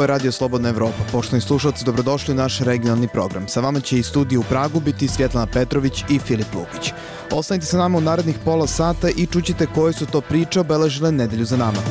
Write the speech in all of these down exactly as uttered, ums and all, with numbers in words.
je Radio Slobodna Evropa. Poštovani slušalci, dobrodošli u naš regionalni program. Sa vama će i studiju u Pragu biti Svjetlana Petrović i Filip Lukić. Ostanite sa nama u narednih pola sata i čućete koje su to priče obeležile nedelju za nama.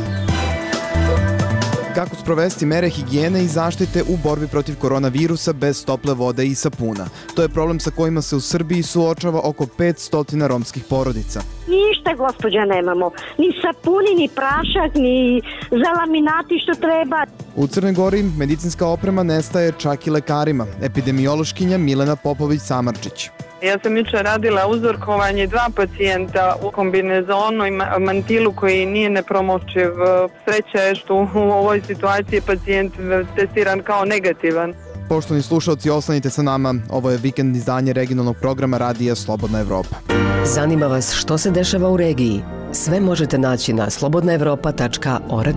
Kako sprovesti mere higijene i zaštite u borbi protiv koronavirusa bez tople vode i sapuna? To je problem sa kojima se u Srbiji suočava oko petsto romskih porodica. Ništa, gospođa, nemamo. Ni sapuni, ni prašak, ni za laminati što treba. U Crnoj Gori medicinska oprema nestaje čak i lekarima. Epidemiološkinja Milena Popović-Samarčić. Ja sam jučer radila uzorkovanje dva pacijenta u kombinezonu i mantilu koji nije nepromočiv. Sreća je što u ovoj situaciji pacijent testiran kao negativan. Poštovani slušalci, ostanite sa nama. Ovo je vikend izdanje regionalnog programa Radija Slobodna Evropa. Zanima vas što se dešava u regiji? Sve možete naći na slobodna evropa tačka org.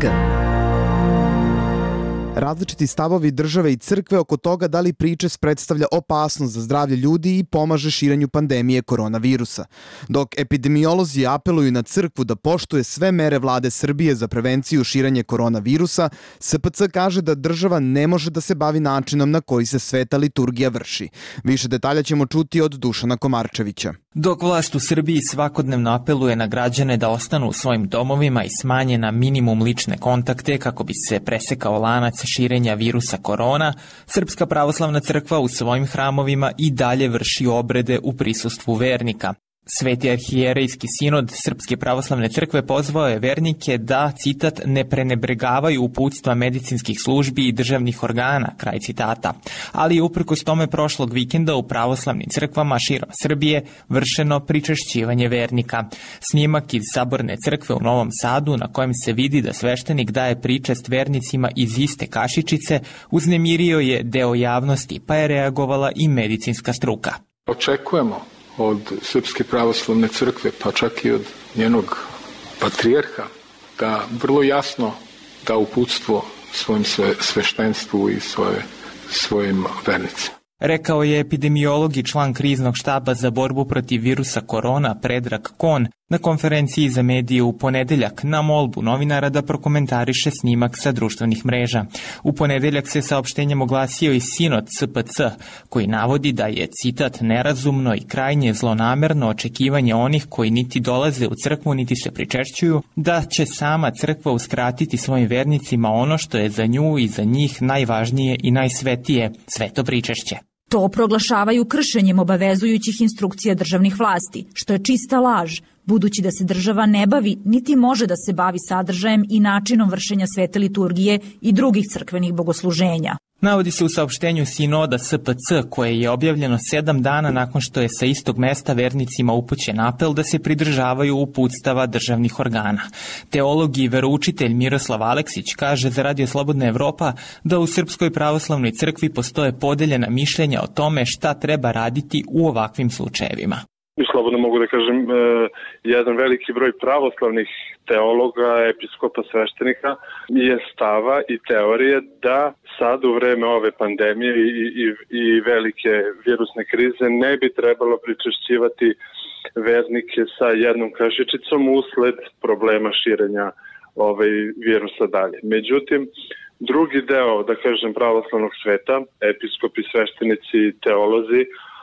Različiti stavovi države i crkve oko toga da li pričest predstavlja opasnost za zdravlje ljudi i pomaže širenju pandemije koronavirusa. Dok epidemiolozi apeluju na crkvu da poštuje sve mere vlade Srbije za prevenciju širenja koronavirusa, S P C kaže da država ne može da se bavi načinom na koji se sveta liturgija vrši. Više detalja ćemo čuti od Dušana Komarčevića. Dok vlast u Srbiji svakodnevno apeluje na građane da ostanu u svojim domovima i smanje na minimum lične kontakte kako bi se presekao lanac širenja virusa korona, Srpska pravoslavna crkva u svojim hramovima i dalje vrši obrede u prisustvu vernika. Sveti arhijerejski sinod Srpske pravoslavne crkve pozvao je vernike da, citat, ne prenebregavaju uputstva medicinskih službi i državnih organa, kraj citata. Ali je uprkos tome prošlog vikenda u pravoslavnim crkvama širom Srbije vršeno pričešćivanje vernika. Snimak iz Saborne crkve u Novom Sadu na kojem se vidi da sveštenik daje pričest vernicima iz iste kašičice uznemirio je deo javnosti, pa je reagovala i medicinska struka. Očekujemo od Srpske pravoslavne crkve, pa čak i od njenog patrijarha, da vrlo jasno da uputstvo svojim sve, sveštenstvu i svoje, svojim vernicima. Rekao je epidemiolog i član kriznog štaba za borbu protiv virusa korona Predrag Kon na konferenciji za medije u ponedeljak na molbu novinara da prokomentariše snimak sa društvenih mreža. U ponedeljak se saopštenjem oglasio i sinod S P C, koji navodi da je, citat, nerazumno i krajnje zlonamerno očekivanje onih koji niti dolaze u crkvu niti se pričešćuju, da će sama crkva uskratiti svojim vernicima ono što je za nju i za njih najvažnije i najsvetije, sveto pričešće. To proglašavaju kršenjem obavezujućih instrukcija državnih vlasti, što je čista laž, budući da se država ne bavi niti može da se bavi sadržajem i načinom vršenja svete liturgije i drugih crkvenih bogosluženja. Navodi se u saopštenju sinoda S P C koje je objavljeno sedam dana nakon što je sa istog mesta vernicima upućen apel da se pridržavaju uputstava državnih organa. Teolog i veroučitelj Miroslav Aleksić kaže za Radio Slobodna Evropa da u Srpskoj pravoslavnoj crkvi postoje podeljena mišljenja o tome šta treba raditi u ovakvim slučajevima. Slobodno mogu da kažem, jedan veliki broj pravoslavnih teologa, episkopa, sveštenika je stava i teorije da sad u vreme ove pandemije i, i, i velike virusne krize ne bi trebalo pričešćivati vernike sa jednom kašičicom usled problema širenja ovaj virusa dalje. Međutim, drugi deo, da kažem, pravoslavnog sveta, episkopi, sveštenici i teolozi,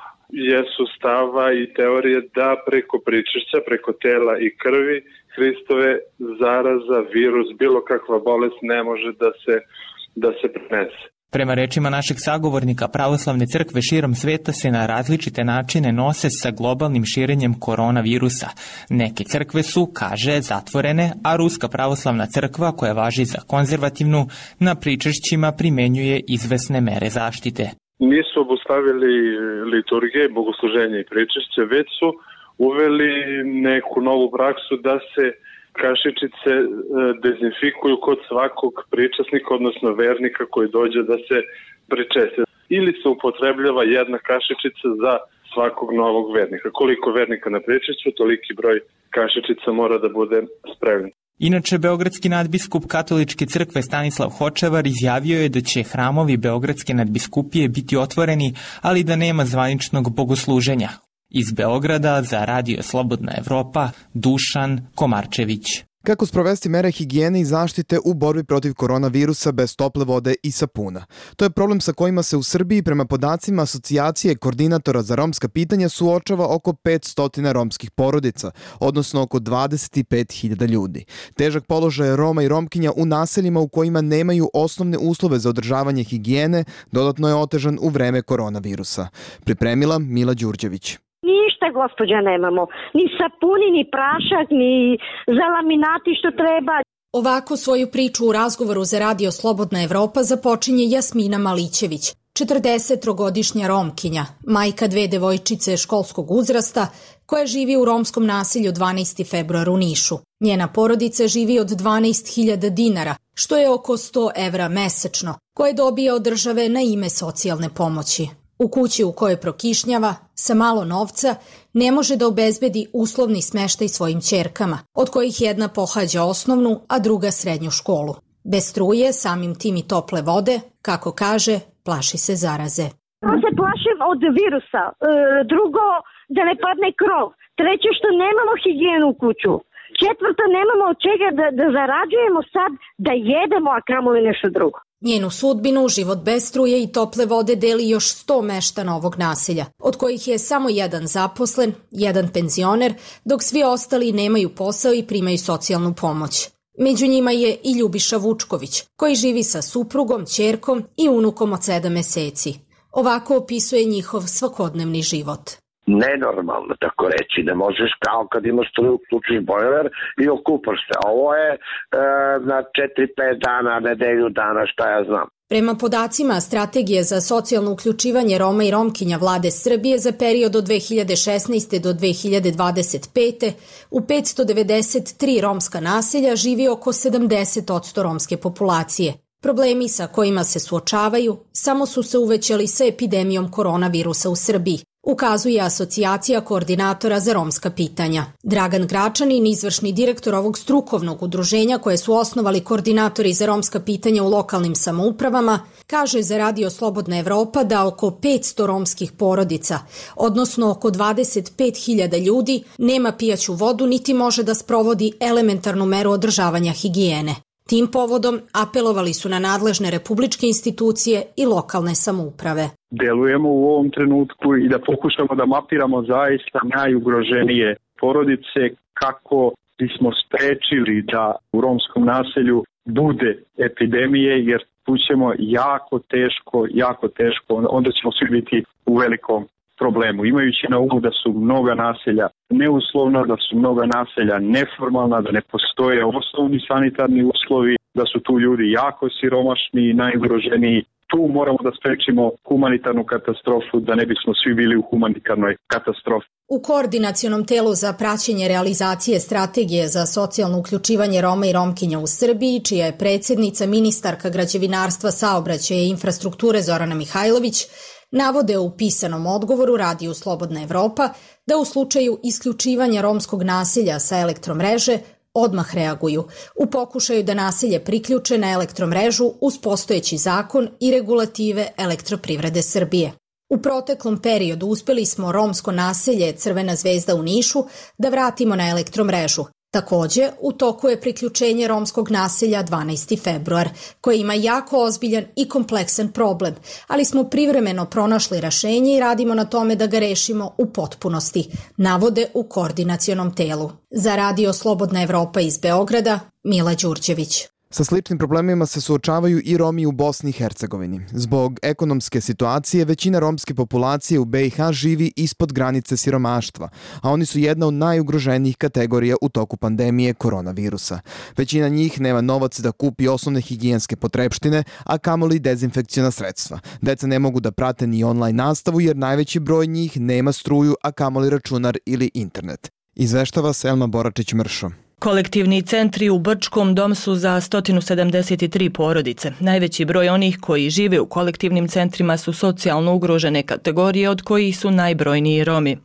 jesu stava i teorije da preko pričešća, preko tela i krvi Hristove zaraza, virus, bilo kakva bolest ne može da se, da se prenese. Prema rečima našeg sagovornika, pravoslavne crkve širom sveta se na različite načine nose sa globalnim širenjem koronavirusa. Neke crkve su, kaže, zatvorene, a Ruska pravoslavna crkva, koja važi za konzervativnu, na pričešćima primenjuje izvesne mere zaštite. Nisu obustavili liturgije, bogosluženje i pričešće, već su uveli neku novu praksu da se kašičice dezinfikuju kod svakog pričasnika, odnosno vernika koji dođe da se pričese. Ili se upotrebljava jedna kašičica za svakog novog vernika. Koliko vernika na pričešću, toliki broj kašičica mora da bude spremljen. Inače, beogradski nadbiskup katoličke crkve Stanislav Hočevar izjavio je da će hramovi beogradske nadbiskupije biti otvoreni, ali da nema zvaničnog bogosluženja. Iz Beograda za Radio Slobodna Evropa, Dušan Komarčević. Kako sprovesti mere higijene i zaštite u borbi protiv koronavirusa bez tople vode i sapuna? To je problem sa kojima se u Srbiji prema podacima Asocijacije koordinatora za romska pitanja suočava oko petsto romskih porodica, odnosno oko dvadeset pet hiljada ljudi. Težak položaj Roma i Romkinja u naseljima u kojima nemaju osnovne uslove za održavanje higijene dodatno je otežan u vreme koronavirusa. Pripremila Mila Đurđević. Ništa, gospođa, nemamo. Ni sapuni, ni prašak, ni za laminati što treba. Ovako svoju priču u razgovoru za Radio Slobodna Evropa započinje Jasmina Malićević, četrdesettrogodišnja Romkinja, majka dve devojčice školskog uzrasta, koja živi u romskom naselju dvanaesti februar u Nišu. Njena porodica živi od dvanaest hiljada dinara, što je oko sto evra mesečno, koje dobija od države na ime socijalne pomoći. U kući u kojoj prokišnjava, sa malo novca, ne može da obezbedi uslovni smeštaj svojim ćerkama, od kojih jedna pohađa osnovnu, a druga srednju školu. Bez struje, samim tim i tople vode, kako kaže, plaši se zaraze. Ja se plašim od virusa, e, drugo da ne padne krov, treće što nemamo higijenu u kuću, četvrto nemamo od čega da, da zarađujemo sad da jedemo, a kamoli nešto drugo. Njenu sudbinu, život bez struje i tople vode deli još sto meštana ovog naselja, od kojih je samo jedan zaposlen, jedan penzioner, dok svi ostali nemaju posao i primaju socijalnu pomoć. Među njima je i Ljubiša Vučković, koji živi sa suprugom, ćerkom i unukom od sedam meseci. Ovako opisuje njihov svakodnevni život. Nenormalno, tako reći, ne možeš kao kad imaš struju, uključiš bojler i okupaš se. Ovo je e, na četiri pet dana, nedelju dana, šta ja znam. Prema podacima Strategije za socijalno uključivanje Roma i Romkinja Vlade Srbije za period od dve hiljade šesnaeste. do dve hiljade dvadeset pete. u petsto devedeset tri romska naselja živi oko sedamdeset posto romske populacije. Problemi sa kojima se suočavaju samo su se uvećali sa epidemijom koronavirusa u Srbiji, ukazuje Asocijacija koordinatora za romska pitanja. Dragan Gračanin, izvršni direktor ovog strukovnog udruženja koje su osnovali koordinatori za romska pitanja u lokalnim samoupravama, kaže za Radio Slobodna Evropa da oko petsto romskih porodica, odnosno oko dvadeset pet hiljada ljudi, nema pijaću vodu niti može da sprovodi elementarnu meru održavanja higijene. Tim povodom apelovali su na nadležne republičke institucije i lokalne samouprave. Delujemo u ovom trenutku i da pokušamo da mapiramo zaista najugroženije porodice kako bismo sprečili da u romskom naselju bude epidemije, jer tu ćemo jako teško, jako teško, onda ćemo svi biti u velikom problemu. Imajući na umu da su mnoga naselja neuslovna, da su mnoga naselja neformalna, da ne postoje osnovni sanitarni uslovi, da su tu ljudi jako siromašni i najugroženiji. Tu moramo da sprečimo humanitarnu katastrofu, da ne bismo svi bili u humanitarnoj katastrofi. U Koordinacionom telu za praćenje realizacije Strategije za socijalno uključivanje Roma i Romkinja u Srbiji, čija je predsjednica ministarka građevinarstva, saobraćaja i infrastrukture Zorana Mihajlović, navode u pisanom odgovoru Radiju Slobodna Evropa da u slučaju isključivanja romskog naselja sa elektromreže odmah reaguju u pokušaju da naselje priključe na elektromrežu uz postojeći zakon i regulative Elektroprivrede Srbije. U proteklom periodu uspeli smo romsko naselje Crvena zvezda u Nišu da vratimo na elektromrežu. Takođe, u toku je priključenje romskog naselja dvanaesti februar, koje ima jako ozbiljan i kompleksan problem, ali smo privremeno pronašli rešenje i radimo na tome da ga rešimo u potpunosti, navode u koordinacionom telu. Za Radio Slobodna Evropa iz Beograda, Mila Đurđević. Sa sličnim problemima se suočavaju i Romi u Bosni i Hercegovini. Zbog ekonomske situacije, većina romske populacije u be i ha živi ispod granice siromaštva, a oni su jedna od najugroženijih kategorija u toku pandemije koronavirusa. Većina njih nema novac da kupi osnovne higijenske potrepštine, a kamoli dezinfekciona sredstva. Deca ne mogu da prate ni online nastavu jer najveći broj njih nema struju, a kamoli računar ili internet. Izveštava Selma Boračić-Mršo. Kolektivni centri u Brčkom dom su za sto sedamdeset tri porodice. Najveći broj onih koji žive u kolektivnim centrima su socijalno ugrožene kategorije, od kojih su najbrojniji Romi.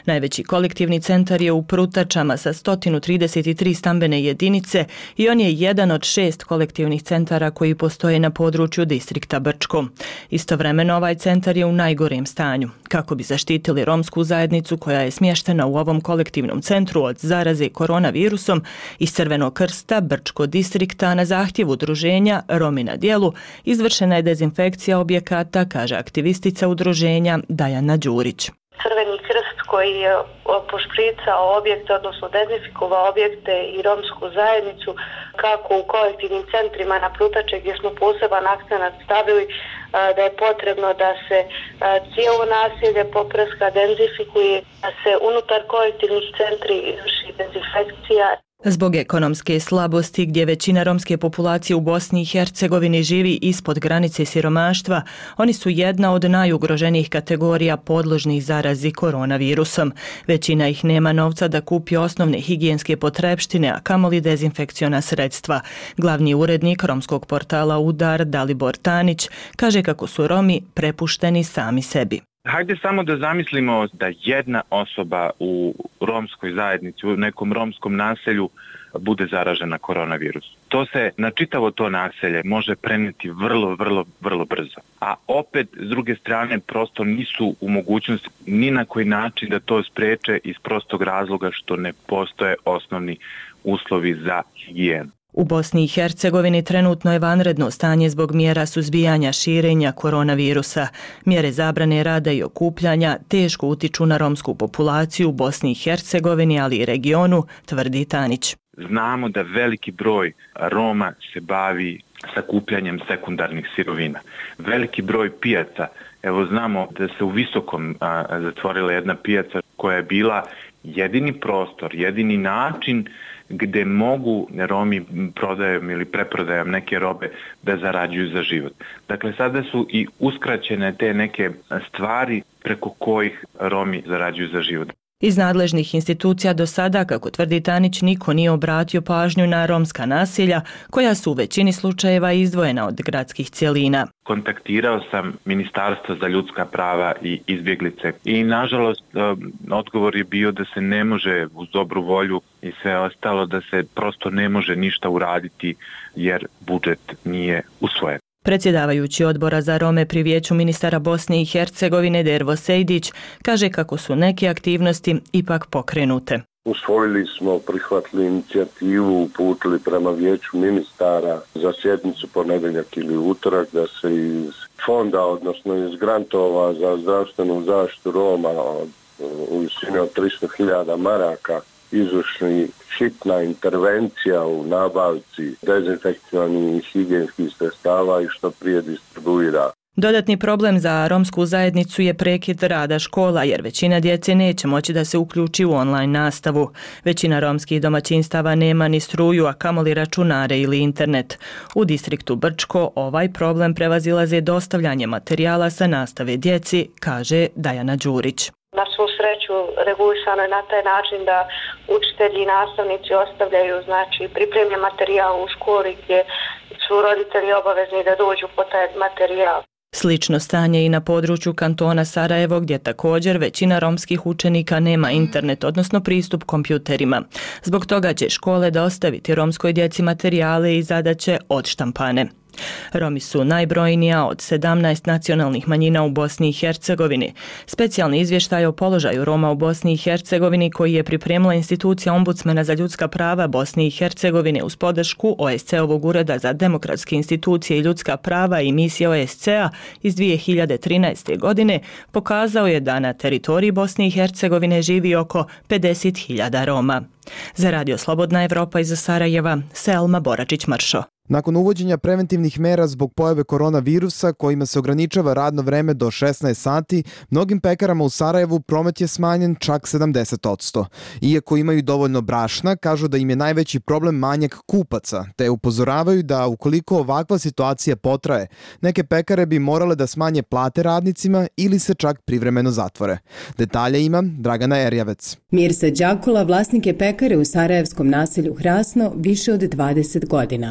Najveći kolektivni centar je u Prutačama sa sto trideset tri stambene jedinice i on je jedan od šest kolektivnih centara koji postoje na području distrikta Brčko. Istovremeno ovaj centar je u najgorem stanju. Kako bi zaštitili romsku zajednicu koja je smještena u ovom kolektivnom centru od zaraze koronavirusom, iz Crvenog krsta Brčko distrikta na zahtjev udruženja Romi na djelu izvršena je dezinfekcija objekata, kaže aktivistica udruženja Dajana Đurić. Crveni krst koji je pošpricao objekte, odnosno dezinfikovao objekte i romsku zajednicu, kako u kolektivnim centrima na Prutače gdje smo poseban akcenat stavili da je potrebno da se cijelo naselje poprska, dezinfikuje, da se unutar kolektivnih centri izvrši dezinfekcija. Zbog ekonomske slabosti gdje većina romske populacije u Bosni i Hercegovini živi ispod granice siromaštva, oni su jedna od najugroženijih kategorija podložnih zarazi koronavirusom. Većina ih nema novca da kupi osnovne higijenske potrepštine, a kamoli dezinfekciona sredstva. Glavni urednik romskog portala Udar, Dalibor Tanić, kaže kako su Romi prepušteni sami sebi. Hajde samo da zamislimo da jedna osoba u romskoj zajednici, u nekom romskom naselju bude zaražena koronavirusom. To se na čitavo to naselje može prenijeti vrlo, vrlo, vrlo brzo. A opet, s druge strane, prosto nisu u mogućnosti ni na koji način da to spreče iz prostog razloga što ne postoje osnovni uslovi za higijenu. U Bosni i Hercegovini trenutno je vanredno stanje zbog mjera suzbijanja širenja koronavirusa. Mjere zabrane rada i okupljanja teško utiču na romsku populaciju u Bosni i Hercegovini, ali i regionu, tvrdi Tanić. Znamo da veliki broj Roma se bavi sakupljanjem sekundarnih sirovina. Veliki broj pijaca, evo znamo da se u Visokom a, zatvorila jedna pijaca koja je bila jedini prostor, jedini način gdje mogu Romi prodajom ili preprodajom neke robe da zarađuju za život. Dakle, sada su i uskraćene te neke stvari preko kojih Romi zarađuju za život. Iz nadležnih institucija do sada, kako tvrdi Tanić, niko nije obratio pažnju na romska naselja, koja su u većini slučajeva izdvojena od gradskih cjelina. Kontaktirao sam Ministarstvo za ljudska prava i izbjeglice i nažalost odgovor je bio da se ne može uz dobru volju i sve ostalo, da se prosto ne može ništa uraditi jer budžet nije usvojen. Predsjedavajući odbora za Rome pri Vijeću ministara Bosne i Hercegovine Dervo Sejdić kaže kako su neke aktivnosti ipak pokrenute. Usvojili smo, prihvatili inicijativu, uputili prema Vijeću ministara za sjednicu ponedjeljak ili utorak da se iz fonda, odnosno iz grantova za zdravstvenu zaštitu Roma od, u visini od tristo hiljada maraka izvrši hitna intervencija u nabavci dezinfekcionih i higijenskih sredstava i što prije distribuira. Dodatni problem za romsku zajednicu je prekid rada škola, jer većina djece neće moći da se uključi u online nastavu. Većina romskih domaćinstava nema ni struju, a kamoli računare ili internet. U distriktu Brčko ovaj problem prevazilaze dostavljanje materijala sa nastave djeci, kaže Dajana Đurić. Na svu sreću regulisano je na taj način da učitelji i nastavnici ostavljaju znači pripremljen materijal u školi gdje su roditelji obavezni da dođu po taj materijal. Slično stanje i na području kantona Sarajevo, gdje također većina romskih učenika nema internet, odnosno pristup kompjuterima. Zbog toga će škole dostaviti romskoj djeci materijale i zadaće odštampane. Romi su najbrojnija od sedamnaest nacionalnih manjina u Bosni i Hercegovini. Specijalni izvještaj o položaju Roma u Bosni i Hercegovini koji je pripremila institucija Ombudsmana za ljudska prava Bosne i Hercegovine uz podršku O S C-ovog Ureda za demokratske institucije i ljudska prava i misije O S C-a iz dvije hiljade trinaeste. godine pokazao je da na teritoriji Bosne i Hercegovine živi oko pedeset hiljada Roma. Za Radio Slobodna Evropa iz Sarajeva, Selma Boračić-Mršo. Nakon uvođenja preventivnih mera zbog pojave koronavirusa kojima se ograničava radno vreme do šesnaest sati, mnogim pekarama u Sarajevu promet je smanjen čak sedamdeset posto. Iako imaju dovoljno brašna, kažu da im je najveći problem manjak kupaca, te upozoravaju da ukoliko ovakva situacija potraje, neke pekare bi morale da smanje plate radnicima ili se čak privremeno zatvore. Detalje ima Dragana Erjavec. Mirsa Đakula vlasnik je pekare u sarajevskom naselju Hrasno više od dvadeset godina.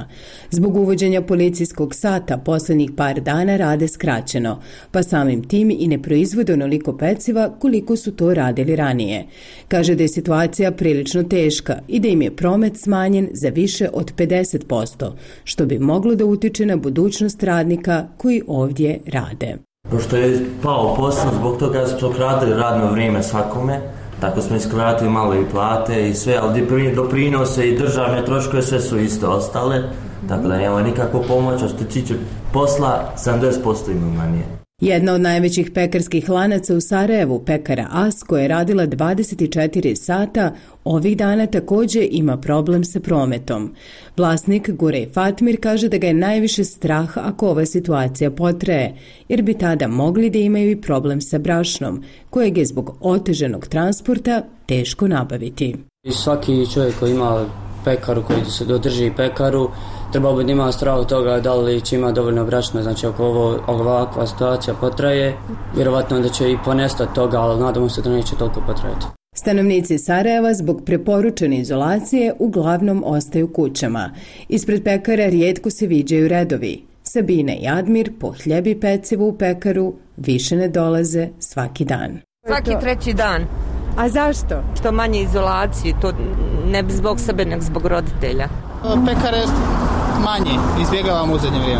Zbog uvođenja policijskog sata poslednjih par dana rade skraćeno, pa samim tim i ne proizvode onoliko peciva koliko su to radili ranije. Kaže da je situacija prilično teška i da im je promet smanjen za više od pedeset posto, što bi moglo da utiče na budućnost radnika koji ovdje rade. Pošto je pao posao, zbog toga smo skratili radno vrijeme svakome, tako smo iskratili malo i plate i sve, ali doprinose i državne troškove sve su isto ostale, tako da nema nikakvu pomoć, a što se tiče posla, sedamdeset posto ima manje. Jedna od najvećih pekarskih lanaca u Sarajevu, pekara As, koja je radila dvadeset četiri sata, ovih dana također ima problem sa prometom. Vlasnik Gurej Fatmir kaže da ga je najviše strah ako ova situacija potraje, jer bi tada mogli da imaju i problem sa brašnom, kojeg je zbog oteženog transporta teško nabaviti. I svaki čovjek koji ima pekaru, koji se dodrži pekaru, treba bi da ima strah od toga da li će ima dovoljno brašna, znači ako ovo, ovakva situacija potraje, vjerovatno da će i ponestati toga, ali nadamo se da neće toliko potrajati. Stanovnici Sarajeva zbog preporučene izolacije uglavnom ostaju kućama. Ispred pekara rijetko se viđaju redovi. Sabina i Admir po hljeb i pecivo u pekaru više ne dolaze svaki dan. Svaki treći dan. A zašto? Što manje izolacije, to ne zbog sebe, nego zbog roditelja. Pekare manje, izbjegavamo u zadnje vrijeme.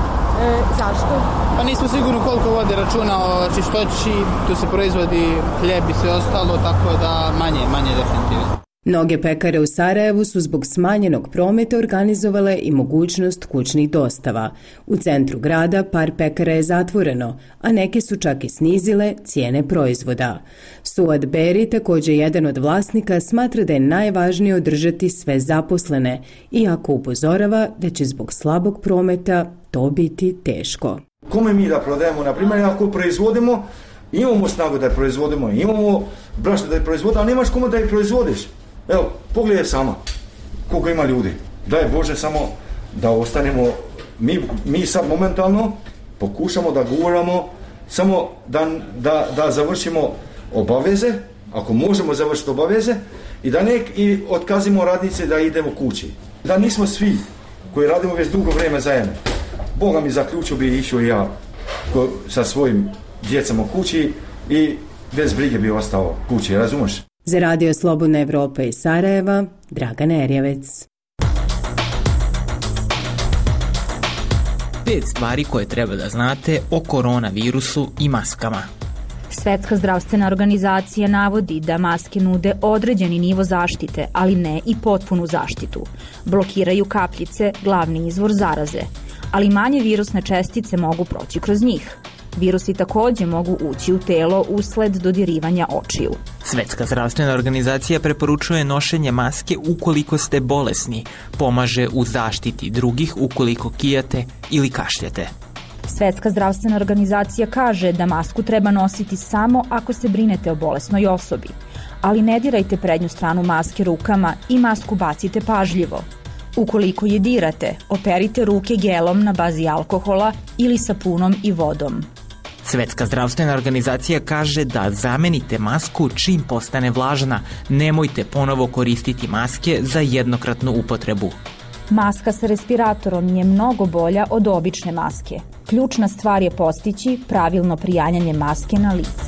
E, zašto? Pa nismo sigurno koliko vode računa o čistoći, tu se proizvodi hljeb i sve ostalo, tako da manje, manje definitivno. Mnoge pekare u Sarajevu su zbog smanjenog prometa organizovale i mogućnost kućnih dostava. U centru grada par pekara je zatvoreno, a neke su čak i snizile cijene proizvoda. Suad Beri, također jedan od vlasnika, smatra da je najvažnije održati sve zaposlene, iako upozorava da će zbog slabog prometa to biti teško. Kome mi da prodajemo, na primjer, ako proizvodimo, imamo snagu da je proizvodimo, imamo brašno da je proizvodimo, ali nemaš kome da je proizvodiš. Evo, pogledaj sama koliko ima ljudi. Daj Bože samo da ostanemo, mi, mi sad momentalno pokušamo da guramo, samo da, da, da završimo obaveze, ako možemo završiti obaveze, i da nek i otkazimo radnice da idemo kući. Da nismo svi koji radimo već dugo vrijeme zajedno. Boga mi zaključio bi išao i ja ko, sa svojim djecom u kući i bez brige bi ostao kući, razumeš? Za Radio Slobodna Evropa iz Sarajeva, Dragana Erjavec. Pet stvari koje treba da znate o koronavirusu i maskama. Svetska zdravstvena organizacija navodi da maske nude određeni nivo zaštite, ali ne i potpunu zaštitu. Blokiraju kapljice, glavni izvor zaraze, ali manje virusne čestice mogu proći kroz njih. Virusi također mogu ući u telo usled dodirivanja očiju. Svetska zdravstvena organizacija preporučuje nošenje maske ukoliko ste bolesni, pomaže u zaštiti drugih ukoliko kijate ili kašljete. Svetska zdravstvena organizacija kaže da masku treba nositi samo ako se brinete o bolesnoj osobi, ali ne dirajte prednju stranu maske rukama i masku bacite pažljivo. Ukoliko je dirate, operite ruke gelom na bazi alkohola ili sapunom i vodom. Svetska zdravstvena organizacija kaže da zamenite masku čim postane vlažna, nemojte ponovo koristiti maske za jednokratnu upotrebu. Maska sa respiratorom je mnogo bolja od obične maske. Ključna stvar je postići pravilno prijanjanje maske na lice.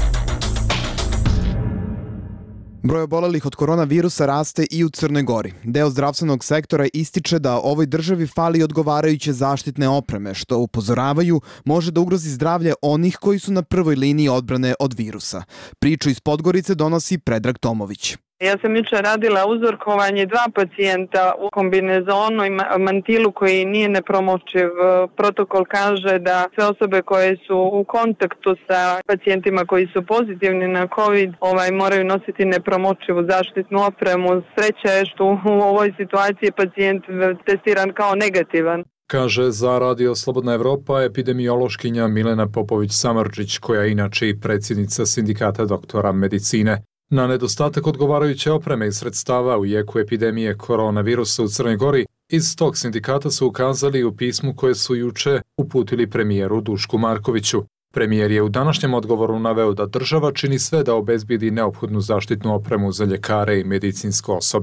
Broj obolelih od koronavirusa raste i u Crnoj Gori. Deo zdravstvenog sektora ističe da ovoj državi fali odgovarajuće zaštitne opreme, što upozoravaju može da ugrozi zdravlje onih koji su na prvoj liniji odbrane od virusa. Priču iz Podgorice donosi Predrag Tomović. Ja sam jučer radila uzorkovanje dva pacijenta u kombinezonu i mantilu koji nije nepromočiv. Protokol kaže da sve osobe koje su u kontaktu sa pacijentima koji su pozitivni na COVID ovaj, moraju nositi nepromočivu zaštitnu opremu. Sreća je što u ovoj situaciji pacijent testiran kao negativan. Kaže za Radio Slobodna Evropa epidemiološkinja Milena Popović-Samardžić, koja je inače i predsjednica Sindikata doktora medicine. Na nedostatak odgovarajuće opreme i sredstava u jeku epidemije koronavirusa u Crnoj Gori, iz tog sindikata su ukazali u pismu koje su juče uputili premijeru Dušku Markoviću. Premijer je u današnjem odgovoru naveo da država čini sve da obezbedi neophodnu zaštitnu opremu za ljekare i medicinsko osoblje.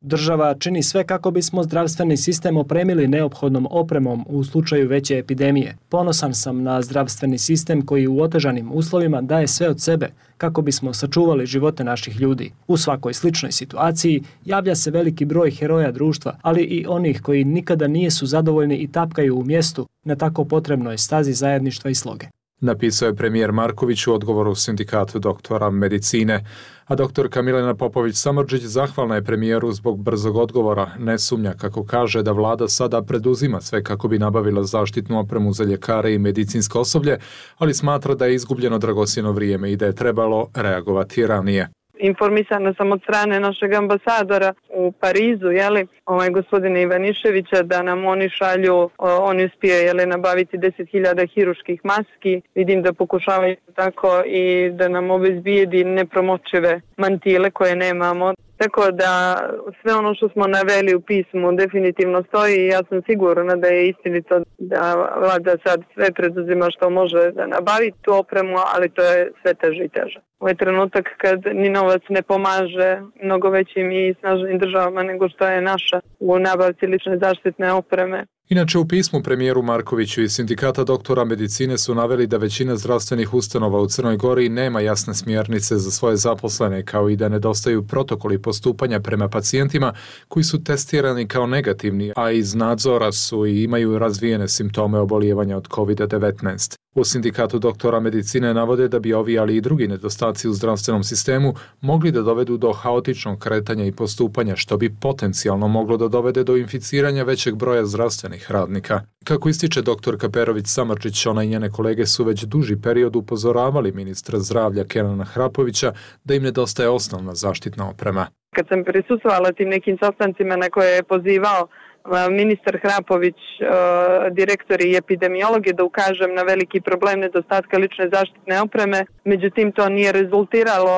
Država čini sve kako bismo zdravstveni sistem opremili neophodnom opremom u slučaju veće epidemije. Ponosan sam na zdravstveni sistem koji u otežanim uslovima daje sve od sebe kako bismo sačuvali živote naših ljudi. U svakoj sličnoj situaciji javlja se veliki broj heroja društva, ali i onih koji nikada nijesu zadovoljni i tapkaju u mjestu na tako potrebnoj stazi zajedništva i sloge. Napisao je premijer Marković u odgovoru Sindikatu doktora medicine, a doktorka Milena Popović-Samardžić zahvalna je premijeru zbog brzog odgovora. Ne sumnja, kako kaže, da vlada sada preduzima sve kako bi nabavila zaštitnu opremu za ljekare i medicinsko osoblje, ali smatra da je izgubljeno dragocjeno vrijeme i da je trebalo reagovati ranije. Informisana sam od strane našeg ambasadora u Parizu, jeli, ovaj gospodina Ivaniševića, da nam oni šalju, oni uspije jeli, nabaviti deset hiljada hiruških maski. Vidim da pokušavaju tako i da nam obezbijedi nepromočive mantile koje nemamo. Tako da sve ono što smo naveli u pismu definitivno stoji i ja sam sigurna da je istinito da vlada sad sve preduzima što može da nabavi tu opremu, ali to je sve teže i teže. Ovo je trenutak kad ni novac ne pomaže mnogo većim i snažnim državama nego što je naša u nabavci lične zaštitne opreme. Inače, u pismu premijeru Markoviću i Sindikata doktora medicine su naveli da većina zdravstvenih ustanova u Crnoj Gori nema jasne smjernice za svoje zaposlene, kao i da nedostaju protokoli postupanja prema pacijentima koji su testirani kao negativni, a iz nadzora su i imaju razvijene simptome obolijevanja od kovid devetnaest. U Sindikatu doktora medicine navode da bi ovi, ali i drugi nedostaci u zdravstvenom sistemu mogli da dovedu do haotičnog kretanja i postupanja, što bi potencijalno moglo da dovede do inficiranja većeg broja zdravstvenih radnika. Kako ističe doktorka Perović-Samardžić, ona i njene kolege su već duži period upozoravali ministra zdravlja Kenana Hrapovića da im nedostaje osnovna zaštitna oprema. Kad sam prisustvovala tim nekim sastancima na koje je pozivao ministar Hrapović, direktori i epidemiologi, da ukažem na veliki problem nedostatka lične zaštitne opreme. Međutim, to nije rezultiralo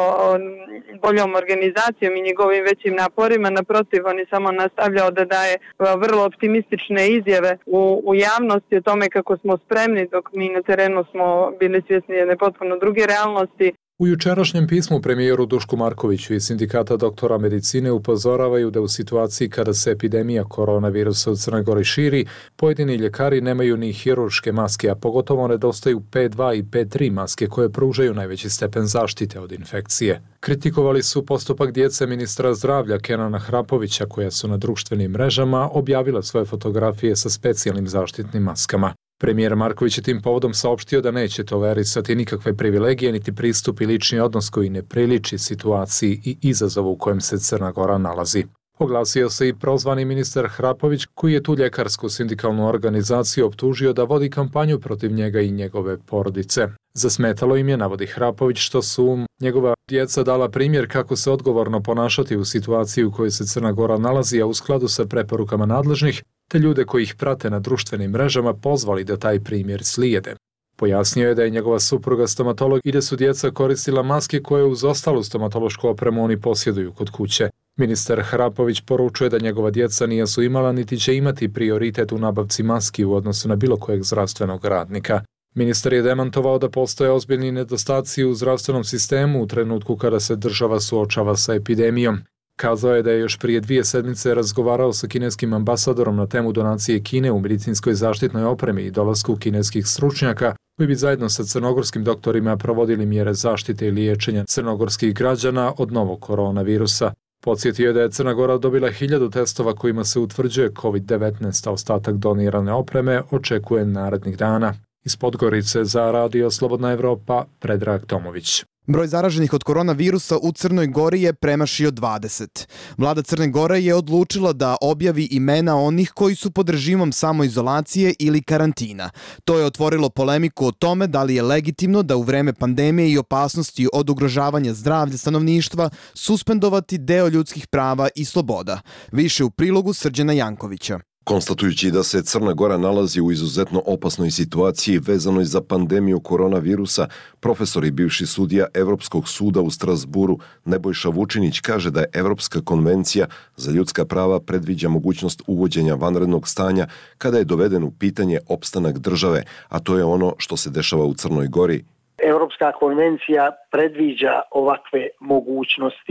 boljom organizacijom i njegovim većim naporima. Naprotiv, on je samo nastavljao da daje vrlo optimistične izjave u, u javnosti o tome kako smo spremni, dok mi na terenu smo bili svjesni jedne potpuno druge realnosti. U jučerašnjem pismu premijeru Dušku Markoviću i Sindikata doktora medicine upozoravaju da u situaciji kada se epidemija koronavirusa u Crnoj Gori širi, pojedini ljekari nemaju ni hirurške maske, a pogotovo nedostaju P dva i P tri maske koje pružaju najveći stepen zaštite od infekcije. Kritikovali su postupak djece ministra zdravlja Kenana Hrapovića, koja su na društvenim mrežama objavila svoje fotografije sa specijalnim zaštitnim maskama. Premijer Marković je tim povodom saopštio da neće tolerisati nikakve privilegije niti pristup i lični odnos koji ne priliči situaciji i izazovu u kojem se Crna Gora nalazi. Oglasio se i prozvani ministar Hrapović, koji je tu ljekarsku sindikalnu organizaciju optužio da vodi kampanju protiv njega i njegove porodice. Zasmetalo im je, navodi Hrapović, što su njegova djeca dala primjer kako se odgovorno ponašati u situaciji u kojoj se Crna Gora nalazi, a u skladu sa preporukama nadležnih, te ljude koji ih prate na društvenim mrežama pozvali da taj primjer slijede. Pojasnio je da je njegova supruga stomatolog i da su djeca koristila maske koje uz ostalu stomatološku opremu oni posjeduju kod kuće. Ministar Hrapović poručuje da njegova djeca nisu imala niti će imati prioritet u nabavci maski u odnosu na bilo kojeg zdravstvenog radnika. Ministar je demantovao da postoje ozbiljni nedostaci u zdravstvenom sistemu u trenutku kada se država suočava sa epidemijom. Kazao je da je još prije dvije sedmice razgovarao sa kineskim ambasadorom na temu donacije Kine u medicinskoj zaštitnoj opremi i dolasku kineskih stručnjaka koji bi zajedno sa crnogorskim doktorima provodili mjere zaštite i liječenja crnogorskih građana od novog koronavirusa. Podsjetio je da je Crna Gora dobila hiljadu testova kojima se utvrđuje kovid devetnaest, a ostatak donirane opreme očekuje narednih dana. Iz Podgorice za Radio Slobodna Evropa, Predrag Tomović. Broj zaraženih od koronavirusa u Crnoj Gori je premašio dvadeset. Vlada Crne Gore je odlučila da objavi imena onih koji su pod režimom samoizolacije ili karantina. To je otvorilo polemiku o tome da li je legitimno da u vreme pandemije i opasnosti od ugrožavanja zdravlja stanovništva suspendovati deo ljudskih prava i sloboda. Više u prilogu Srđana Jankovića. Konstatujući da se Crna Gora nalazi u izuzetno opasnoj situaciji vezanoj za pandemiju koronavirusa, profesor i bivši sudija Evropskog suda u Strasburu Nebojša Vučinić kaže da je Evropska konvencija za ljudska prava predviđa mogućnost uvođenja vanrednog stanja kada je doveden u pitanje opstanak države, a to je ono što se dešava u Crnoj Gori. Evropska konvencija predviđa ovakve mogućnosti.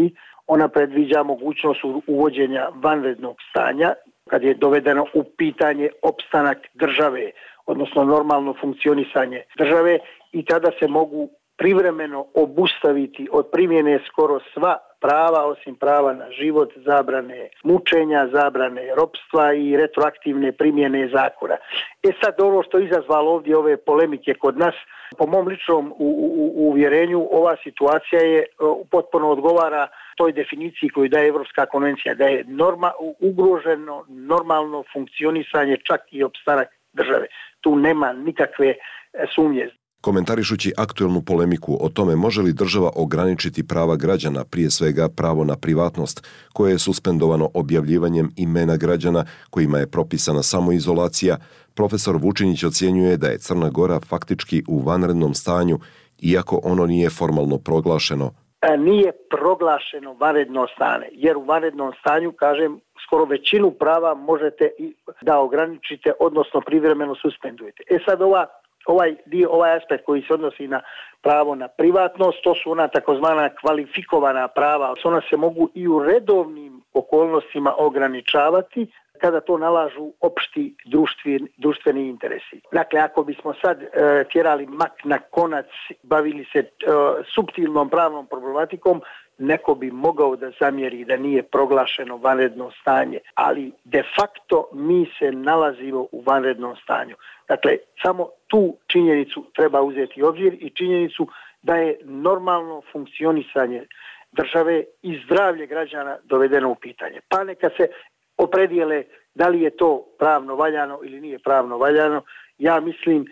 Ona predviđa mogućnost uvođenja vanrednog stanja kad je dovedeno u pitanje opstanak države, odnosno normalno funkcionisanje države, i tada se mogu privremeno obustaviti od primjene skoro sva prava, osim prava na život, zabrane mučenja, zabrane ropstva i retroaktivne primjene zakona. E sad, ono što je izazvalo ovdje ove polemike kod nas, po mom ličnom u, u, uvjerenju, ova situacija je potpuno odgovara toj definiciji koju daje Evropska konvencija, da je norma, ugroženo normalno funkcionisanje, čak i opstanak države. Tu nema nikakve sumnje. Komentarišući aktuelnu polemiku o tome može li država ograničiti prava građana, prije svega pravo na privatnost, koje je suspendovano objavljivanjem imena građana kojima je propisana samoizolacija, profesor Vučinić ocjenjuje da je Crna Gora faktički u vanrednom stanju, iako ono nije formalno proglašeno. Nije proglašeno vanredno stanje, jer u vanrednom stanju, kažem, skoro većinu prava možete da ograničite, odnosno privremeno suspendujete. E sad ova Ovaj dio, ovaj aspekt koji se odnosi na pravo na privatnost, to su ona takozvana kvalifikovana prava. Ona se mogu i u redovnim okolnostima ograničavati kada to nalažu opšti društveni, društveni interesi. Dakle, ako bismo sad e, tjerali mak na konac, bavili se e, suptilnom pravnom problematikom, neko bi mogao da zamjeri da nije proglašeno vanredno stanje, ali de facto mi se nalazimo u vanrednom stanju. Dakle, samo tu činjenicu treba uzeti u obzir i činjenicu da je normalno funkcionisanje države i zdravlje građana dovedeno u pitanje. Pa neka se opredijele da li je to pravno valjano ili nije pravno valjano. Ja mislim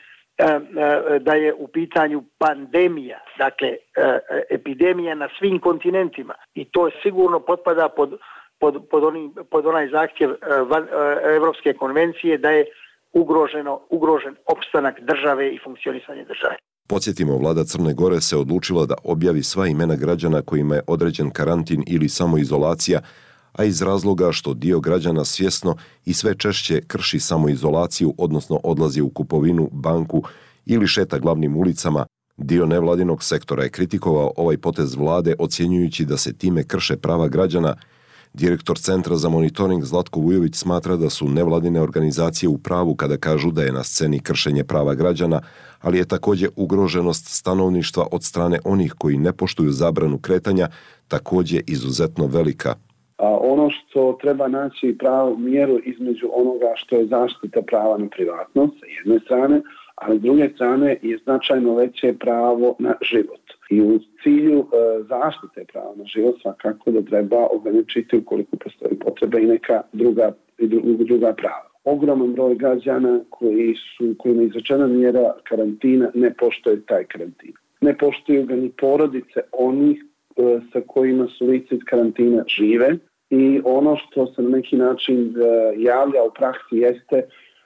da je u pitanju pandemija, dakle epidemija na svim kontinentima, i to sigurno potpada pod, pod, pod, oni, pod onaj zahtjev Evropske konvencije da je ugroženo, ugrožen opstanak države i funkcionisanje države. Podsjetimo, vlada Crne Gore se odlučila da objavi sva imena građana kojima je određen karantin ili samoizolacija, a iz razloga što dio građana svjesno i sve češće krši samoizolaciju, odnosno odlazi u kupovinu, banku ili šeta glavnim ulicama, dio nevladinog sektora je kritikovao ovaj potez vlade, ocjenjujući da se time krše prava građana. Direktor Centra za monitoring Zlatko Vujović smatra da su nevladine organizacije u pravu kada kažu da je na sceni kršenje prava građana, ali je također ugroženost stanovništva od strane onih koji ne poštuju zabranu kretanja također izuzetno velika. A ono što treba naći pravu mjeru između onoga što je zaštita prava na privatnost sa jedne strane, a s druge strane je značajno veće pravo na život. I u cilju e, zaštite prava na život svakako da treba ograničiti ukoliko postoji potreba i neka druga, i druga prava. Ogroman broj građana koji su, kojima je izrečena mjera karantina ne poštuje taj karantin. Ne poštuju ga ni porodice onih e, sa kojima su lice iz karantina žive, i ono što se na neki način e, javlja u praksi jeste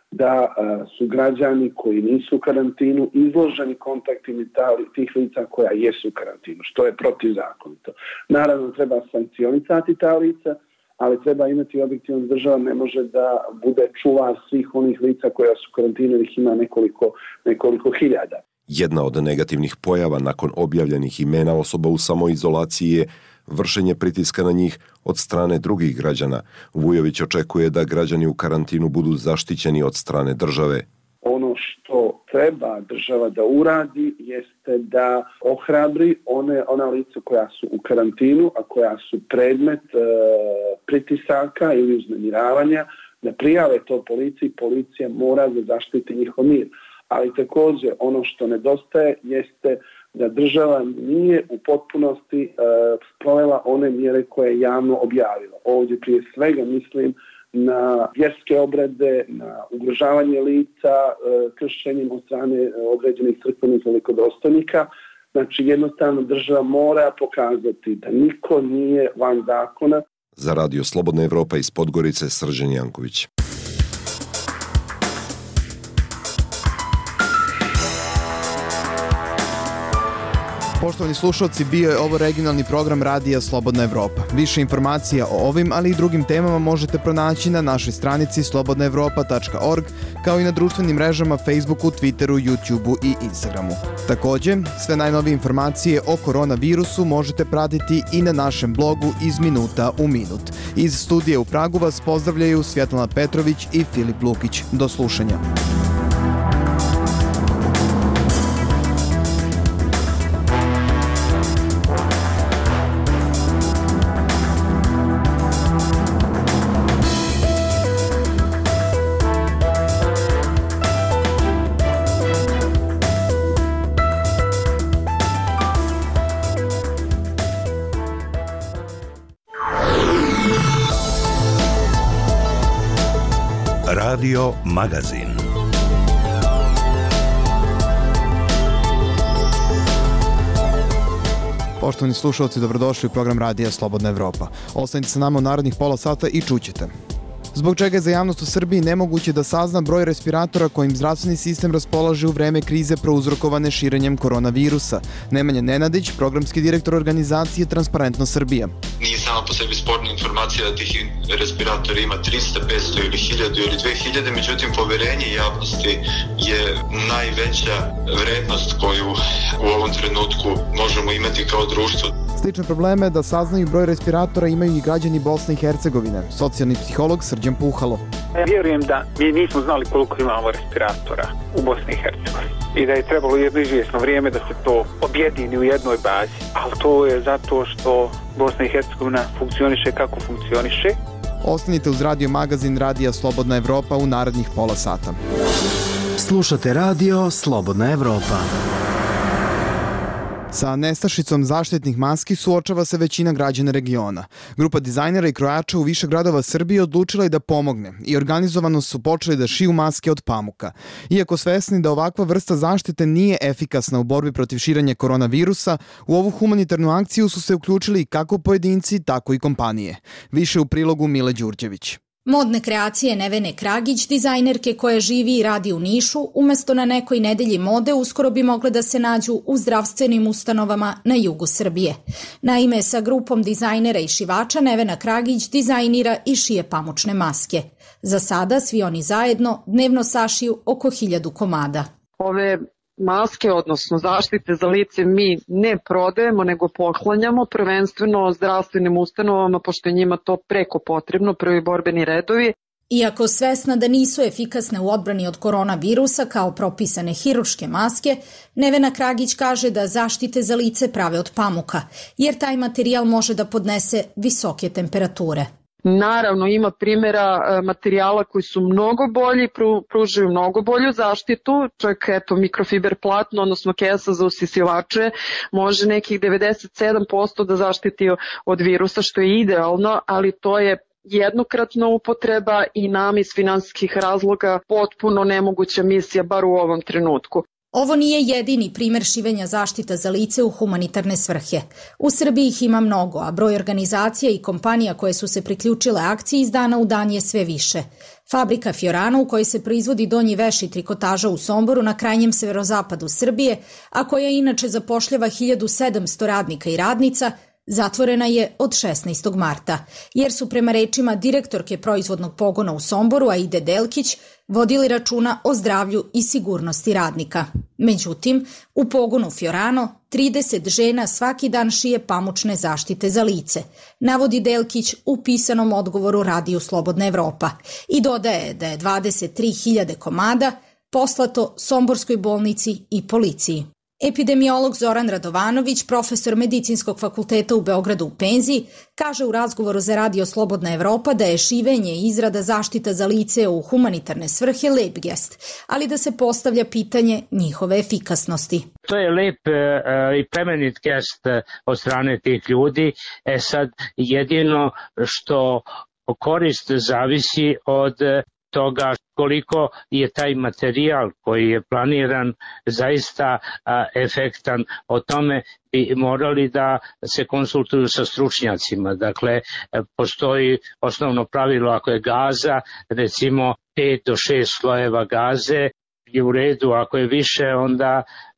da a, su građani koji nisu u karantinu izloženi kontaktima tih lica koja jesu u karantinu, što je protivzakonito. Naravno, treba sankcionisati ta lica, ali treba imati objektivno da država ne može da bude čuvar svih onih lica koja su u karantinu, ih ima nekoliko, nekoliko hiljada. Jedna od negativnih pojava nakon objavljenih imena osoba u samoizolaciji je vršenje pritiska na njih od strane drugih građana. Vujović očekuje da građani u karantinu budu zaštićeni od strane države. Ono što treba država da uradi jeste da ohrabri one, ona lica koja su u karantinu, a koja su predmet e, pritisaka ili uznemiravanja, da prijave to policiji. Policija mora da zaštiti njihov mir. Ali također ono što nedostaje jeste da država nije u potpunosti e, sprovela one mjere koje je javno objavila. Ovdje prije svega mislim na vjerske obrede, na ugrožavanje lica, e, kršenjem od strane određenih crkvenih velikodostojnika. Znači jednostavno država mora pokazati da niko nije van zakona. Za Radio Slobodna Evropa iz Podgorice, Srđan Janković. Poštovani slušalci, bio je ovo regionalni program Radija Slobodna Evropa. Više informacija o ovim, ali i drugim temama možete pronaći na našoj stranici slobodna evropa tačka org, kao i na društvenim mrežama Facebooku, Twitteru, YouTubeu i Instagramu. Takođe, sve najnovije informacije o koronavirusu možete pratiti i na našem blogu Iz minuta u minut. Iz studija u Pragu vas pozdravljaju Svjetlana Petrović i Filip Lukić. Do slušanja. Radio Magazin. Poštovani slušalci, dobrodošli u program Radija Slobodna Evropa. Ostanite sa nama u narednih pola sata i čućete. Zbog čega je za javnost u Srbiji nemoguće da sazna broj respiratora kojim zdravstveni sistem raspolaže u vreme krize prouzrokovane širenjem koronavirusa. Nemanja Nenadić, programski direktor organizacije Transparentno Srbija. Nije sama po sebi sporna informacija da tih respiratora ima trista, petsto ili hiljadu ili dve hiljade, međutim poverenje javnosti je najveća vrednost koju u ovom trenutku možemo imati kao društvo. Slične probleme da saznaju broj respiratora imaju i građani Bosne i Hercegovine. Socijalni psiholog Srđan Puhalo. Vjerujem da mi nismo znali koliko imamo respiratora u Bosni i Hercegovini i da je trebalo jedno izvjesno vrijeme da se to objedini u jednoj bazi, ali to je zato što Bosna i Hercegovina funkcioniše kako funkcioniše. Ostanite uz radio magazin Radija Slobodna Evropa u narednih pola sata. Slušate radio Slobodna Evropa. Sa nestašicom zaštitnih maski suočava se većina građana regiona. Grupa dizajnera i krojača u više gradova Srbije odlučila je da pomogne i organizovano su počeli da šiju maske od pamuka. Iako svesni da ovakva vrsta zaštite nije efikasna u borbi protiv širenja koronavirusa, u ovu humanitarnu akciju su se uključili kako pojedinci, tako i kompanije. Više u prilogu Mile Đurđević. Modne kreacije Nevene Kragić, dizajnerke koja živi i radi u Nišu, umesto na nekoj nedelji mode uskoro bi mogle da se nađu u zdravstvenim ustanovama na jugu Srbije. Naime, sa grupom dizajnera i šivača Nevena Kragić dizajnira i šije pamučne maske. Za sada svi oni zajedno dnevno sašiju oko hiljadu komada. Ove maske, odnosno zaštite za lice, mi ne prodajemo, nego poklanjamo prvenstveno zdravstvenim ustanovama, pošto je njima to preko potrebno, prvi borbeni redovi. Iako svesna da nisu efikasne u odbrani od koronavirusa kao propisane hirurške maske, Nevena Kragić kaže da zaštite za lice prave od pamuka, jer taj materijal može da podnese visoke temperature. Naravno, ima primjera materijala koji su mnogo bolji, pružaju mnogo bolju zaštitu, čak eto mikrofiber platno, odnosno kesa za usisivače, može nekih devedeset sedam posto da zaštiti od virusa, što je idealno, ali to je jednokratna upotreba i nam iz finansijskih razloga potpuno nemoguća misija, bar u ovom trenutku. Ovo nije jedini primer šivenja zaštita za lice u humanitarne svrhe. U Srbiji ih ima mnogo, a broj organizacija i kompanija koje su se priključile akciji iz dana u dan je sve više. Fabrika Fiorano, u kojoj se proizvodi donji veš i trikotaža u Somboru na krajnjem severozapadu Srbije, a koja inače zapošljava hiljadu sedamsto radnika i radnica, zatvorena je od šesnaestog marta, jer su prema rečima direktorke proizvodnog pogona u Somboru, Aide Delkić, vodili računa o zdravlju i sigurnosti radnika. Međutim, u pogonu Fiorano trideset žena svaki dan šije pamučne zaštite za lice, navodi Delkić u pisanom odgovoru Radiju Slobodna Evropa i dodaje da je dvadeset tri hiljade komada poslato Somborskoj bolnici i policiji. Epidemiolog Zoran Radovanović, profesor Medicinskog fakulteta u Beogradu u penziji, kaže u razgovoru za Radio Slobodna Evropa da je šivenje i izrada zaštita za lice u humanitarne svrhe lep gest, ali da se postavlja pitanje njihove efikasnosti. To je lep uh, i plemenit gest od strane tih ljudi. E sad, jedino što korist zavisi od toga koliko je taj materijal koji je planiran zaista a, efektan. O tome bi morali da se konsultuju sa stručnjacima. Dakle, postoji osnovno pravilo, ako je gaza, recimo pet do šest slojeva gaze je u redu, ako je više onda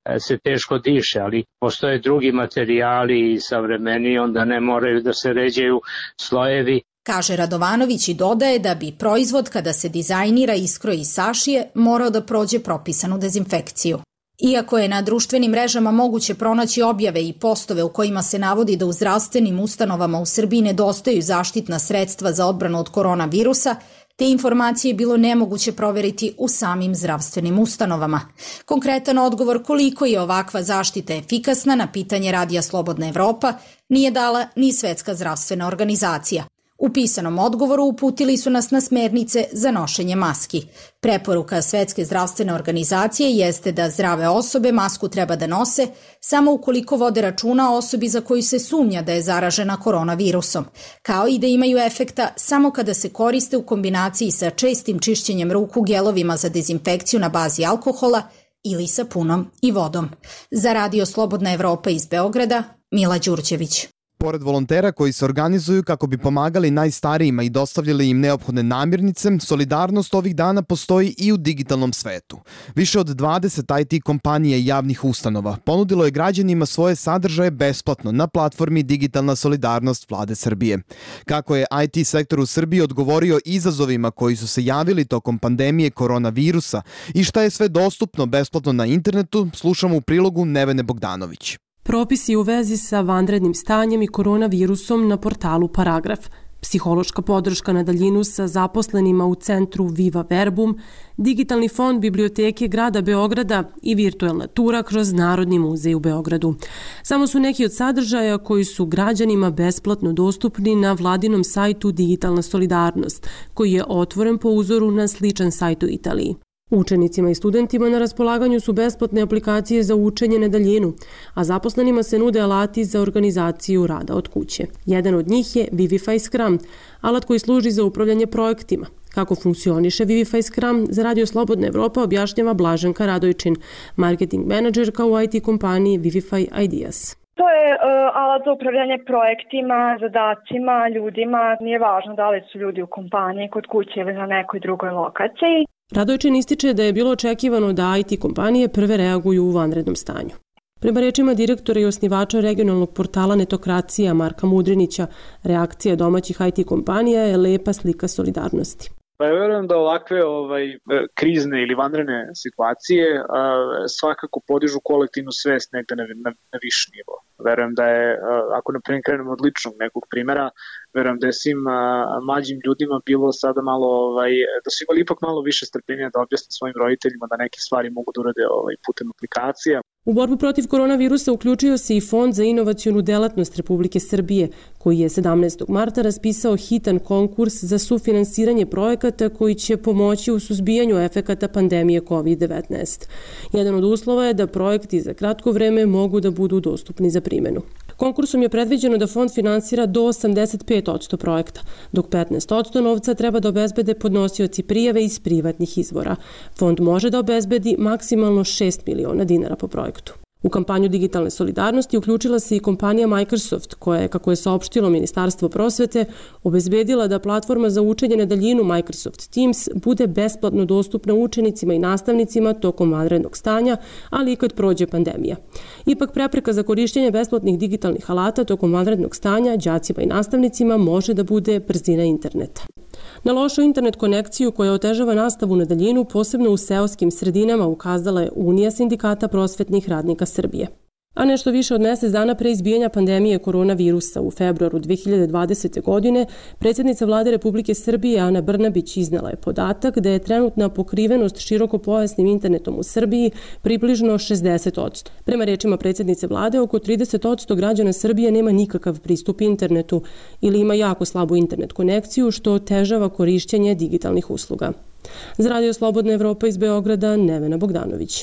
se teško diše, ali postoje drugi materijali i savremeniji, onda ne moraju da se ređaju slojevi. Kaže Radovanović i dodaje da bi proizvod kada se dizajnira, iskroji i sašije morao da prođe propisanu dezinfekciju. Iako je na društvenim mrežama moguće pronaći objave i postove u kojima se navodi da u zdravstvenim ustanovama u Srbiji nedostaju zaštitna sredstva za odbranu od koronavirusa, te informacije je bilo nemoguće proveriti u samim zdravstvenim ustanovama. Konkretan odgovor koliko je ovakva zaštita efikasna na pitanje Radija Slobodna Evropa nije dala ni Svetska zdravstvena organizacija. U pisanom odgovoru uputili su nas na smernice za nošenje maski. Preporuka Svetske zdravstvene organizacije jeste da zdrave osobe masku treba da nose samo ukoliko vode računa o osobi za koju se sumnja da je zaražena koronavirusom, kao i da imaju efekta samo kada se koriste u kombinaciji sa čestim čišćenjem ruku gelovima za dezinfekciju na bazi alkohola ili sapunom i vodom. Za Radio Slobodna Evropa iz Beograda, Mila Đurđević. Pored volontera koji se organizuju kako bi pomagali najstarijima i dostavljali im neophodne namirnice, solidarnost ovih dana postoji i u digitalnom svetu. Više od dvadeset I T kompanija i javnih ustanova ponudilo je građanima svoje sadržaje besplatno na platformi Digitalna solidarnost Vlade Srbije. Kako je I T sektor u Srbiji odgovorio izazovima koji su se javili tokom pandemije koronavirusa i šta je sve dostupno besplatno na internetu, slušamo u prilogu Nevene Bogdanović. Propisi u vezi sa vanrednim stanjem i koronavirusom na portalu Paragraf, psihološka podrška na daljinu sa zaposlenima u centru Viva Verbum, digitalni fond Biblioteke grada Beograda i virtuelna tura kroz Narodni muzej u Beogradu. Samo su neki od sadržaja koji su građanima besplatno dostupni na vladinom sajtu Digitalna solidarnost, koji je otvoren po uzoru na sličan sajt u Italiji. Učenicima i studentima na raspolaganju su besplatne aplikacije za učenje na daljinu, a zaposlenima se nude alati za organizaciju rada od kuće. Jedan od njih je Vivify Scrum, alat koji služi za upravljanje projektima. Kako funkcioniše Vivify Scrum, za Radio Slobodna Evropa objašnjava Blaženka Radojčin, marketing menadžerka u I T kompaniji Vivify Ideas. To je uh, alat za upravljanje projektima, zadacima, ljudima. Nije važno da li su ljudi u kompaniji, kod kuće ili na nekoj drugoj lokaciji. Radojčin ističe da je bilo očekivano da I T kompanije prve reaguju u vanrednom stanju. Prema rečima direktora i osnivača regionalnog portala Netokracija Marka Mudrinića, reakcija domaćih I T kompanija je lepa slika solidarnosti. Pa ja verujem da ovakve ovaj, krizne ili vanredne situacije a, svakako podižu kolektivnu svest negde na, na, na viši nivo. Verujem da je, a, ako ne krenemo od ličnog nekog primjera, verujem da je svim a, mlađim ljudima bilo sada malo, ovaj, da su imali ipak malo više strpljenja da objasne svojim roditeljima da neke stvari mogu da urade ovaj, putem aplikacija. U borbu protiv koronavirusa uključio se i Fond za inovacionu delatnost Republike Srbije, koji je sedamnaestog marta raspisao hitan konkurs za sufinansiranje projekata koji će pomoći u suzbijanju efekata pandemije kovid devetnaest. Jedan od uslova je da projekti za kratko vreme mogu da budu dostupni za primjenu. Konkursom je predviđeno da fond finansira do osamdeset pet posto projekta, dok petnaest posto novca treba da obezbede podnosioci prijave iz privatnih izvora. Fond može da obezbedi maksimalno šest miliona dinara po projektu. U kampanju digitalne solidarnosti uključila se i kompanija Microsoft, koja je, kako je saopštilo Ministarstvo prosvete, obezbedila da platforma za učenje na daljinu Microsoft Teams bude besplatno dostupna učenicima i nastavnicima tokom vanrednog stanja, ali i kad prođe pandemija. Ipak prepreka za korišćenje besplatnih digitalnih alata tokom vanrednog stanja đacima i nastavnicima može da bude brzina interneta. Na lošu internet konekciju koja otežava nastavu na daljinu, posebno u seoskim sredinama, ukazala je Unija sindikata prosvetnih radnika Srbije. A nešto više od mjesec dana pre izbijanja pandemije koronavirusa u februaru dve hiljade dvadesete. godine, predsjednica Vlade Republike Srbije Ana Brnabić iznela je podatak da je trenutna pokrivenost širokopojasnim internetom u Srbiji približno šezdeset posto. Prema rečima predsjednice Vlade, oko trideset posto građana Srbije nema nikakav pristup internetu ili ima jako slabu internet konekciju, što otežava korišćenje digitalnih usluga. Za Radio Slobodna Evropa iz Beograda, Nevena Bogdanović.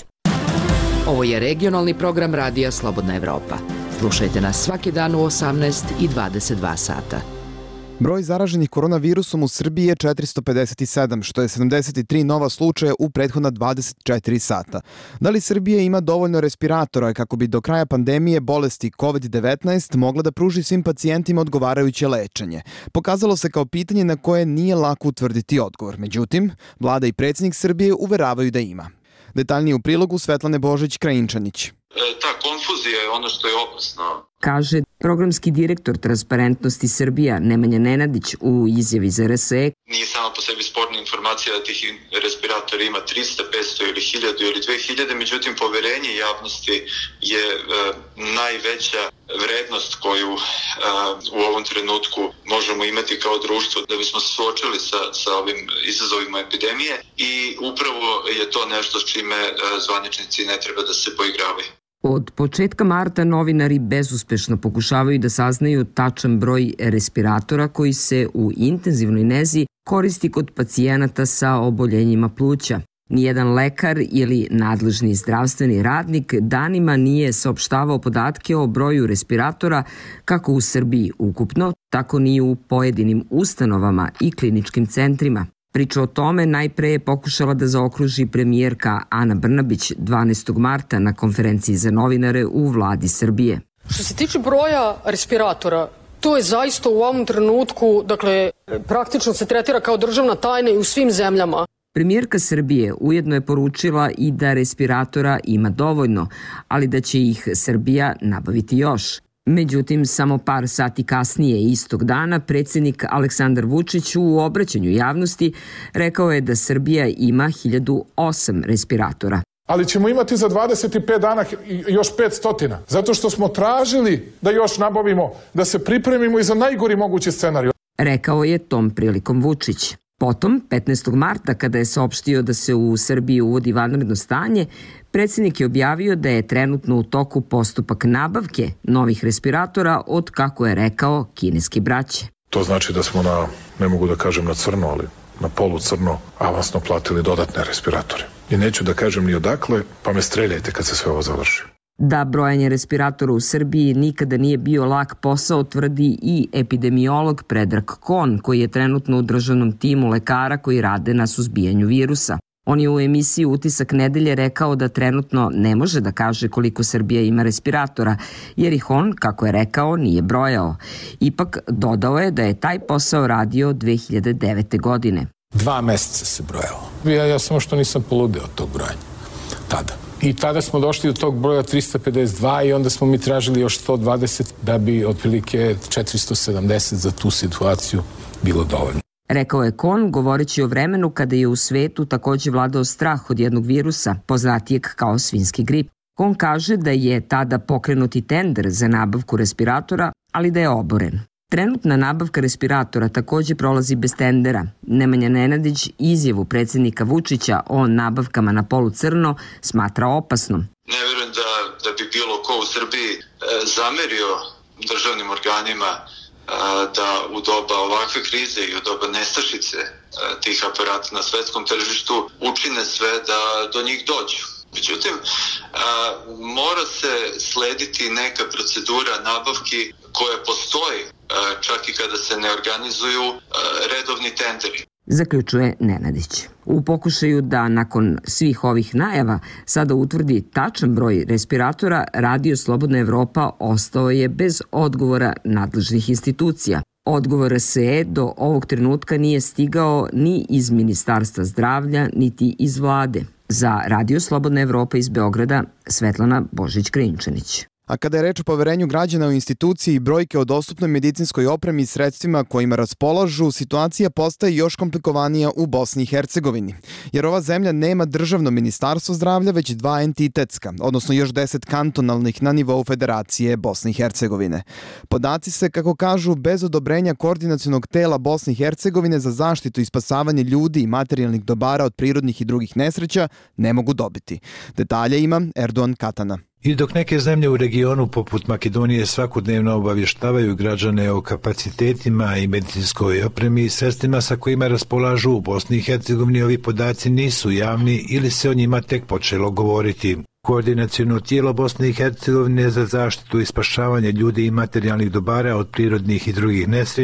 Ovo je regionalni program Radija Slobodna Evropa. Slušajte nas svaki dan u osamnaest i dvadeset dva sata. Broj zaraženih koronavirusom u Srbiji je četiristo pedeset sedam, što je sedamdeset tri nova slučaja u prethodna dvadeset četiri sata. Da li Srbija ima dovoljno respiratora kako bi do kraja pandemije bolesti kovid devetnaest mogla da pruži svim pacijentima odgovarajuće lečenje? Pokazalo se kao pitanje na koje nije lako utvrditi odgovor. Međutim, vlada i predsjednik Srbije uveravaju da ima. Detaljnije u prilogu Svetlane Božić-Krajinčanić. Ta konfuzija je ono što je opasno. Kaže programski direktor Transparentnosti Srbija Nemanja Nenadić u izjavi za R S E. Nije sama po sebi sporna informacija da tih respiratora ima tristo, petsto ili hiljadu ili dve hiljade, međutim poverenje javnosti je e, najveća vrednost koju e, u ovom trenutku možemo imati kao društvo da bismo se suočili sa, sa ovim izazovima epidemije i upravo je to nešto s čime e, zvaničnici ne treba da se poigravaju. Od početka marta novinari bezuspešno pokušavaju da saznaju tačan broj respiratora koji se u intenzivnoj nezi koristi kod pacijenata sa oboljenjima pluća. Nijedan lekar ili nadležni zdravstveni radnik danima nije saopštavao podatke o broju respiratora kako u Srbiji ukupno, tako ni u pojedinim ustanovama i kliničkim centrima. Priču o tome najpre je pokušala da zaokruži premijerka Ana Brnabić dvanaestog marta na konferenciji za novinare u vladi Srbije. Što se tiče broja respiratora, to je zaista u ovom trenutku, dakle, praktično se tretira kao državna tajna i u svim zemljama. Premijerka Srbije ujedno je poručila i da respiratora ima dovoljno, ali da će ih Srbija nabaviti još. Međutim, samo par sati kasnije istog dana predsjednik Aleksandar Vučić u obraćanju javnosti rekao je da Srbija ima hiljadu osam respiratora. Ali ćemo imati za dvadeset pet dana još petsto, zato što smo tražili da još nabavimo, da se pripremimo i za najgori mogući scenarij. Rekao je tom prilikom Vučić. Potom, petnaestog marta, kada je saopštio da se u Srbiji uvodi vanredno stanje, predsjednik je objavio da je trenutno u toku postupak nabavke novih respiratora od, kako je rekao, kineske braće. To znači da smo na, ne mogu da kažem na crno, ali na polu crno avansno platili dodatne respiratore. I neću da kažem ni odakle, pa me streljajte kad se sve ovo završi. Da brojanje respiratora u Srbiji nikada nije bio lak posao, tvrdi i epidemiolog Predrag Kon, koji je trenutno u državnom timu lekara koji rade na suzbijanju virusa. On je u emisiji Utisak nedelje rekao da trenutno ne može da kaže koliko Srbija ima respiratora, jer ih on, kako je rekao, nije brojao. Ipak dodao je da je taj posao radio dve hiljade devete. godine. Dva meseca se brojalo. Ja, ja samo što nisam poludeo od tog brojanja. Tada. I tada smo došli do tog broja tristo pedeset dva i onda smo mi tražili još sto dvadeset da bi otprilike četiristo sedamdeset za tu situaciju bilo dovoljno. Rekao je Kon, govoreći o vremenu kada je u svetu takođe vladao strah od jednog virusa, poznatijeg kao svinjski grip. Kon kaže da je tada pokrenuti tender za nabavku respiratora, ali da je oboren. Trenutna nabavka respiratora takođe prolazi bez tendera. Nemanja Nenadić izjavu predsjednika Vučića o nabavkama na polu crno smatra opasnom. Ne verujem da, da bi bilo ko u Srbiji e, zamerio državnim organima e, da u doba ovakve krize i u doba nestašice e, tih aparata na svetskom tržištu učine sve da do njih dođu. Međutim, a, mora se slediti neka procedura nabavki koja postoji a, čak i kada se ne organizuju a, redovni tenderi. Zaključuje Nenadić. U pokušaju da nakon svih ovih najava sada utvrdi tačan broj respiratora, Radio Slobodna Evropa ostao je bez odgovora nadležnih institucija. Odgovor R S E do ovog trenutka nije stigao ni iz Ministarstva zdravlja, niti iz vlade. Za Radio Slobodna Evropa iz Beograda, Svetlana Božić-Krajinčanić. A kada je reč o poverenju građana u instituciji i brojke o dostupnoj medicinskoj opremi i sredstvima kojima raspolažu, situacija postaje još komplikovanija u Bosni i Hercegovini. Jer ova zemlja nema državno ministarstvo zdravlja, već dva entitetska, odnosno još deset kantonalnih na nivou Federacije Bosne i Hercegovine. Podaci se, kako kažu, bez odobrenja koordinacionog tela Bosne i Hercegovine za zaštitu i spasavanje ljudi i materijalnih dobara od prirodnih i drugih nesreća ne mogu dobiti. Detalje ima Erdogan Katana. I dok neke zemlje u regionu poput Makedonije svakodnevno obavještavaju građane o kapacitetima i medicinskoj opremi i sredstvima sa kojima raspolažu, u Bosni i Hercegovini ovi podaci nisu javni ili se o njima tek počelo govoriti. Koordinaciono tijelo Bosne i Hercegovine za zaštitu i spašavanje ljudi i materijalnih dobara od prirodnih i drugih nesreća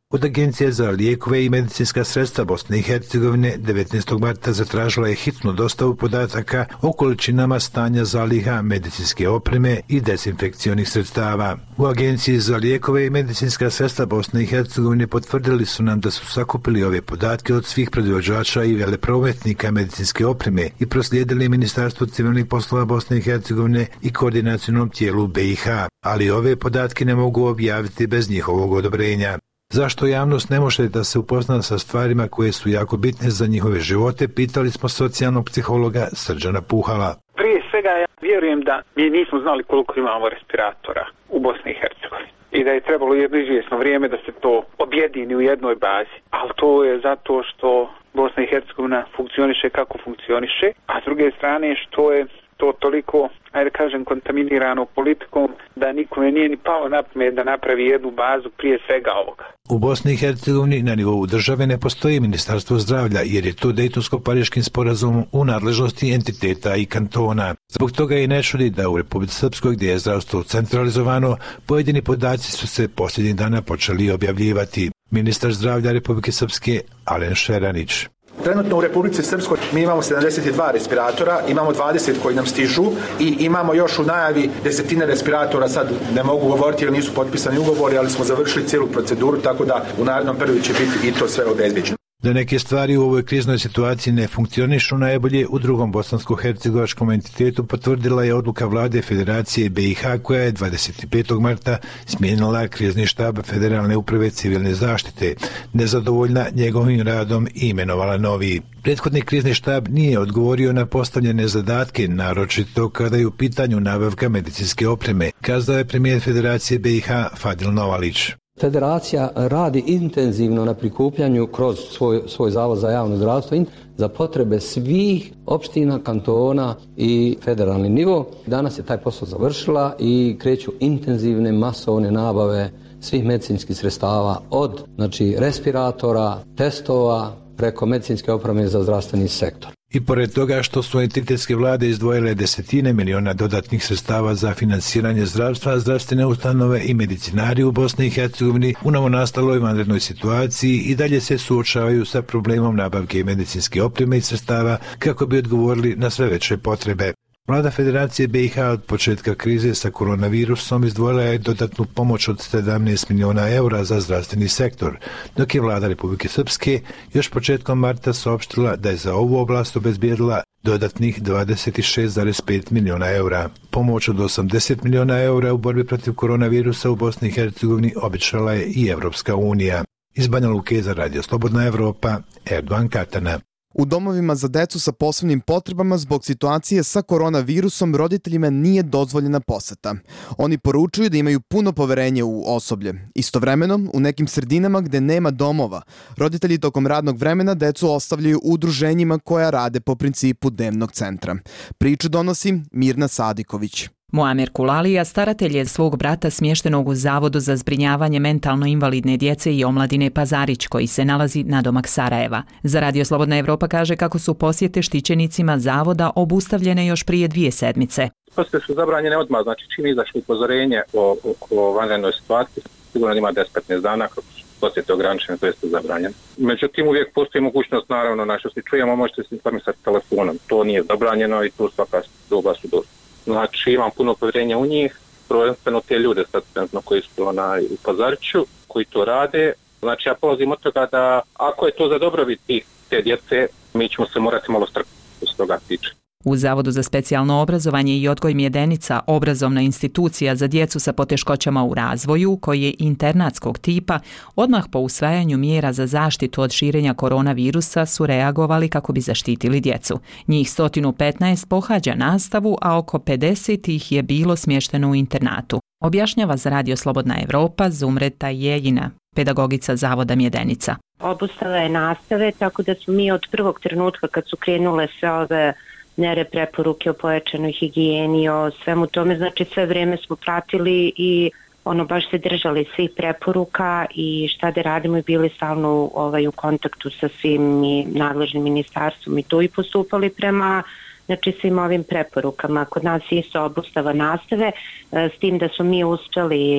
Od Agencije za lijekove i medicinska sredstva Bosne i Hercegovine devetnaestog marta zatražila je hitnu dostavu podataka o količinama stanja zaliha medicinske opreme i dezinfekcionih sredstava. U Agenciji za lijekove i medicinska sredstva Bosne i Hercegovine potvrdili su nam da su sakupili ove podatke od svih proizvođača i veleprometnika medicinske opreme i proslijedili Ministarstvu civilnih poslova Bosne i Hercegovine i koordinacionom tijelu B i H, ali ove podatke ne mogu objaviti bez njihovog odobrenja. Zašto javnost ne može da se upozna sa stvarima koje su jako bitne za njihove živote, pitali smo socijalnog psihologa Srđana Puhala. Prije svega ja vjerujem da mi nismo znali koliko imamo respiratora u Bosni i Hercegovini i da je trebalo jedno izvjesno vrijeme da se to objedini u jednoj bazi, ali to je zato što Bosna i Hercegovina funkcioniše kako funkcioniše, a s druge strane što je to toliko, ajde kažem, kontaminirano politikom da nikome nije ni palo na pamet da napravi jednu bazu prije svega ovoga. U Bosni i Hercegovini na nivou države ne postoji Ministarstvo zdravlja jer je to Dejtonsko-Pariškim sporazumom u nadležnosti entiteta i kantona. Zbog toga i ne čudi da u Republici Srpskoj, gdje je zdravstvo centralizovano, pojedini podaci su se posljednjih dana počeli objavljivati. Ministar zdravlja Republike Srpske Alen Šeranić. Trenutno u Republici Srpskoj mi imamo sedamdeset dva respiratora, imamo dvadeset koji nam stižu i imamo još u najavi desetine respiratora, sad ne mogu govoriti jer nisu potpisani ugovori, ali smo završili cijelu proceduru, tako da u narednom periodu će biti i to sve obezbeđeno. Da neke stvari u ovoj kriznoj situaciji ne funkcionišu najbolje, u drugom bosansko-hercegovačkom entitetu potvrdila je odluka vlade Federacije B i H koja je dvadeset petog marta smijenila krizni štab Federalne uprave civilne zaštite, nezadovoljna njegovim radom i imenovala novi. Prethodni krizni štab nije odgovorio na postavljene zadatke, naročito kada je u pitanju nabavka medicinske opreme, kazao je premijer Federacije B i H Fadil Novalić. Federacija radi intenzivno na prikupljanju kroz svoj, svoj zavod za javno zdravstvo za potrebe svih opština, kantona i federalni nivo. Danas je taj posao završila i kreću intenzivne masovne nabave svih medicinskih sredstava od znači, respiratora, testova, preko medicinske opreme za zdravstveni sektor. I pored toga što su entitetske vlade izdvojile desetine miliona dodatnih sredstava za finansiranje zdravstva, zdravstvene ustanove i medicinari u Bosni i Hercegovini u novonastaloj vanrednoj situaciji i dalje se suočavaju sa problemom nabavke medicinske opreme i sredstava kako bi odgovorili na sve veće potrebe. Vlada Federacije B i H od početka krize sa koronavirusom izdvojila je dodatnu pomoć od sedamnaest miliona eura za zdravstveni sektor, dok je vlada Republike Srpske još početkom marta saopštila da je za ovu oblast obezbijedila dodatnih dvadeset šest zarez pet miliona eura. Pomoć od osamdeset miliona eura u borbi protiv koronavirusa u Bosni i Hercegovini obećala je i Evropska unija. Iz Banja Luke za Radio Slobodna Evropa, Erdogan Katana. U domovima za decu sa posebnim potrebama zbog situacije sa koronavirusom roditeljima nije dozvoljena poseta. Oni poručuju da imaju puno poverenje u osoblje. Istovremeno, u nekim sredinama gde nema domova, roditelji tokom radnog vremena decu ostavljaju u udruženjima koja rade po principu dnevnog centra. Priču donosi Mirna Sadiković. Muamer Kulalija staratelj je svog brata smještenog u Zavodu za zbrinjavanje mentalno invalidne djece i omladine Pazarić, koji se nalazi nadomak Sarajeva. Za Radio Slobodna Evropa kaže kako su posjete štićenicima zavoda obustavljene još prije dvije sedmice. Posjete su zabranjene odmah, znači čim izašlo upozorenje o, o, o vanrednoj situaciji, sigurno ima deset do petnaest dana kako su posjete ograničene, to jeste zabranjene. Međutim, uvijek postoji mogućnost, naravno, na što se čujemo, možete se informisati telefonom. To nije zabranjeno i tu svaka doba su dosta. Znači imam puno povjerenja u njih, prvenstveno te ljude sad koji su onaj, u Pazariću, koji to rade. Znači ja polazim od toga da ako je to za dobrobit te djece, mi ćemo se morati malo strpiti s toga tiče. U Zavodu za specijalno obrazovanje i odgoj Mjedenica, obrazovna institucija za djecu sa poteškoćama u razvoju, koji je internatskog tipa, odmah po usvajanju mjera za zaštitu od širenja koronavirusa su reagovali kako bi zaštitili djecu. Njih sto petnaest pohađa nastavu, a oko pedeset ih je bilo smješteno u internatu. Objašnjava za Radio Slobodna Evropa Zumreta Jejina, pedagogica Zavoda Mjedenica. Obustava je nastave, tako da su mi od prvog trenutka kad su krenule sve ove mjere, preporuke o pojačanoj higijeni, o svemu tome, znači sve vrijeme smo pratili i ono baš se držali svih preporuka i šta da radimo i bili stalno ovaj, u kontaktu sa svim i nadležnim ministarstvom i to i postupali prema znači svim ovim preporukama. Kod nas je isto obustava nastave, s tim da su mi uspjeli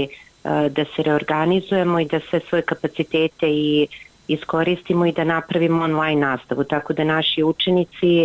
da se reorganizujemo i da sve svoje kapacitete i iskoristimo i da napravimo online nastavu, tako da naši učenici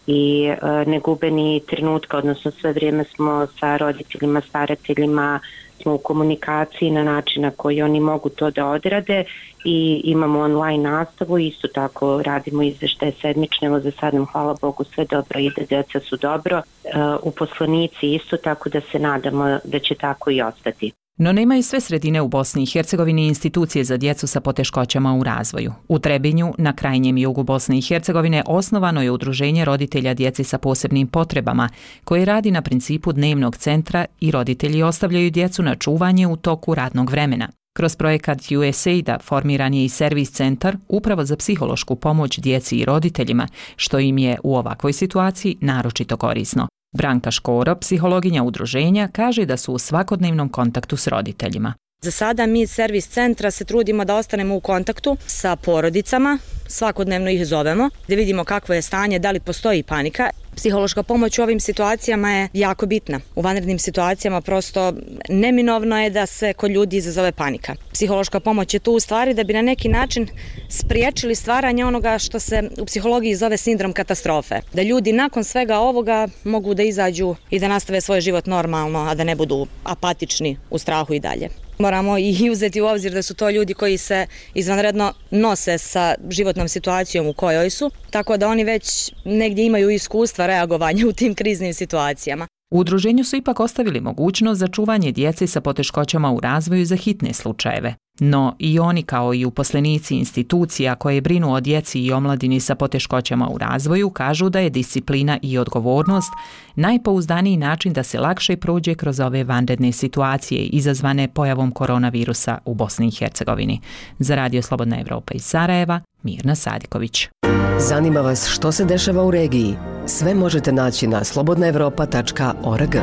i ne gube ni trenutka, odnosno sve vrijeme smo sa roditeljima, starateljima, smo u komunikaciji na način na koji oni mogu to da odrade i imamo online nastavu, isto tako radimo izveštaje sedmične, evo za sad nam hvala Bogu sve dobro ide, djeca su dobro, uposlenici isto, tako da se nadamo da će tako i ostati. No nemaju sve sredine u Bosni i Hercegovini institucije za djecu sa poteškoćama u razvoju. U Trebinju, na krajnjem jugu Bosne i Hercegovine, osnovano je udruženje roditelja djeci sa posebnim potrebama, koje radi na principu dnevnog centra i roditelji ostavljaju djecu na čuvanje u toku radnog vremena. Kroz projekat U S A I D-a formiran je i servis centar upravo za psihološku pomoć djeci i roditeljima, što im je u ovakvoj situaciji naročito korisno. Branka Škoro, psihologinja udruženja, kaže da su u svakodnevnom kontaktu s roditeljima. Za sada mi iz servis centra se trudimo da ostanemo u kontaktu sa porodicama, svakodnevno ih zovemo, da vidimo kakvo je stanje, da li postoji panika. Psihološka pomoć u ovim situacijama je jako bitna. U vanrednim situacijama prosto neminovno je da se kod ljudi izazove panika. Psihološka pomoć je tu u stvari da bi na neki način spriječili stvaranje onoga što se u psihologiji zove sindrom katastrofe. Da ljudi nakon svega ovoga mogu da izađu i da nastave svoj život normalno, a da ne budu apatični u strahu i dalje. Moramo i uzeti u obzir da su to ljudi koji se izvanredno nose sa životnom situacijom u kojoj su, tako da oni već negdje imaju iskustva reagovanja u tim kriznim situacijama. U udruženju su ipak ostavili mogućnost za čuvanje djece sa poteškoćama u razvoju za hitne slučajeve. No i oni kao i uposlenici institucija koje brinu o djeci i omladini sa poteškoćama u razvoju kažu da je disciplina i odgovornost najpouzdaniji način da se lakše prođe kroz ove vanredne situacije izazvane pojavom koronavirusa u Bosni i Hercegovini. Za Radio Slobodna Evropa iz Sarajeva, Mirna Sadiković. Zanima vas što se dešava u regiji? Sve možete naći na slobodna evropa tačka org.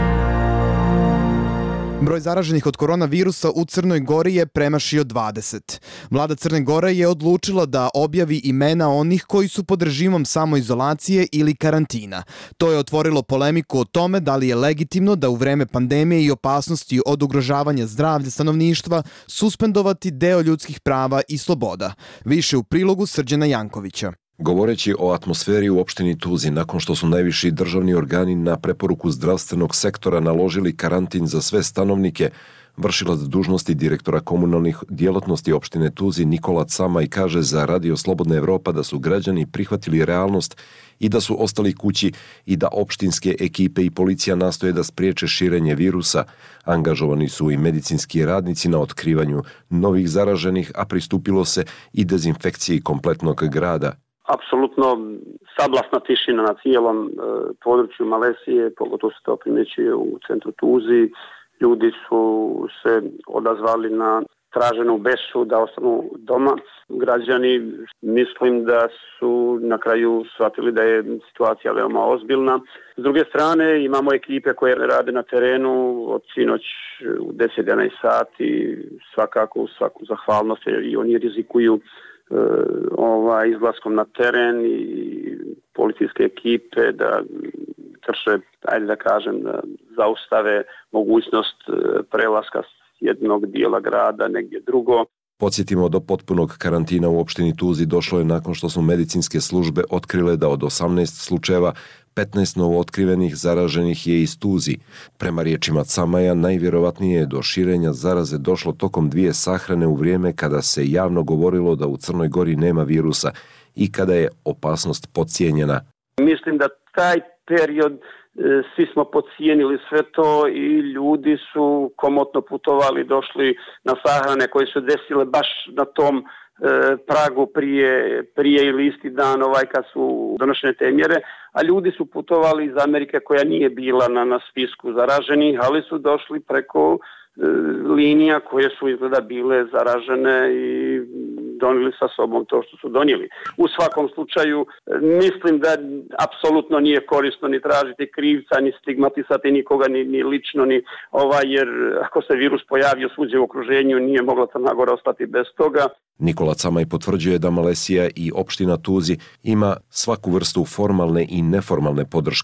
Broj zaraženih od koronavirusa u Crnoj Gori je premašio dvadeset. Vlada Crne Gore je odlučila da objavi imena onih koji su pod režimom samoizolacije ili karantina. To je otvorilo polemiku o tome da li je legitimno da u vreme pandemije i opasnosti od ugrožavanja zdravlja stanovništva suspendovati deo ljudskih prava i sloboda. Više u prilogu Srđana Jankovića. Govoreći o atmosferi u opštini Tuzi, nakon što su najviši državni organi na preporuku zdravstvenog sektora naložili karantin za sve stanovnike, vršilac dužnosti direktora komunalnih djelatnosti opštine Tuzi Nikola Camaj kaže za Radio Slobodna Evropa da su građani prihvatili realnost i da su ostali kući i da opštinske ekipe i policija nastoje da spriječe širenje virusa. Angažovani su i medicinski radnici na otkrivanju novih zaraženih, a pristupilo se i dezinfekciji kompletnog grada. Apsolutno sablasna tišina na cijelom e, području Malesije, pogotovo se to primjećuje u centru Tuzi. Ljudi su se odazvali na traženu besu da ostanu doma. Građani mislim da su na kraju shvatili da je situacija veoma ozbiljna. S druge strane imamo ekipe koje rade na terenu od sinoć u deset jedanaest sati, svakako svaku zahvalnost i oni rizikuju ovaj, izlaskom na teren i policijske ekipe da krše, ajde da kažem, da zaustave mogućnost prelaska s jednog dijela grada negdje drugo. Podsjetimo, do potpunog karantina u opštini Tuzi došlo je nakon što su medicinske službe otkrile da od osamnaest slučajeva petnaest novootkrivenih zaraženih je iz Tuzi. Prema riječima Camaja, najvjerovatnije je do širenja zaraze došlo tokom dvije sahrane u vrijeme kada se javno govorilo da u Crnoj Gori nema virusa i kada je opasnost podcijenjena. Mislim da taj period svi smo podcijenili sve to i ljudi su komotno putovali, došli na sahrane koje su desile baš na tom pragu prije, prije ili isti dan ovaj kad su donošene te mjere, a ljudi su putovali iz Amerike koja nije bila na, na spisku zaraženih, ali su došli preko e, linija koje su izgleda bile zaražene i donijeli sa sobom to što su donijeli. U svakom slučaju mislim da apsolutno nije korisno ni tražiti krivca, ni stigmatisati nikoga, ni, ni lično, ni ovaj, jer ako se virus pojavio svuđe u okruženju, nije mogla Crna Gora ostati bez toga. Nikola Camaj potvrđuje da Malesija i opština Tuzi ima svaku vrstu formalne i neformalne podrške.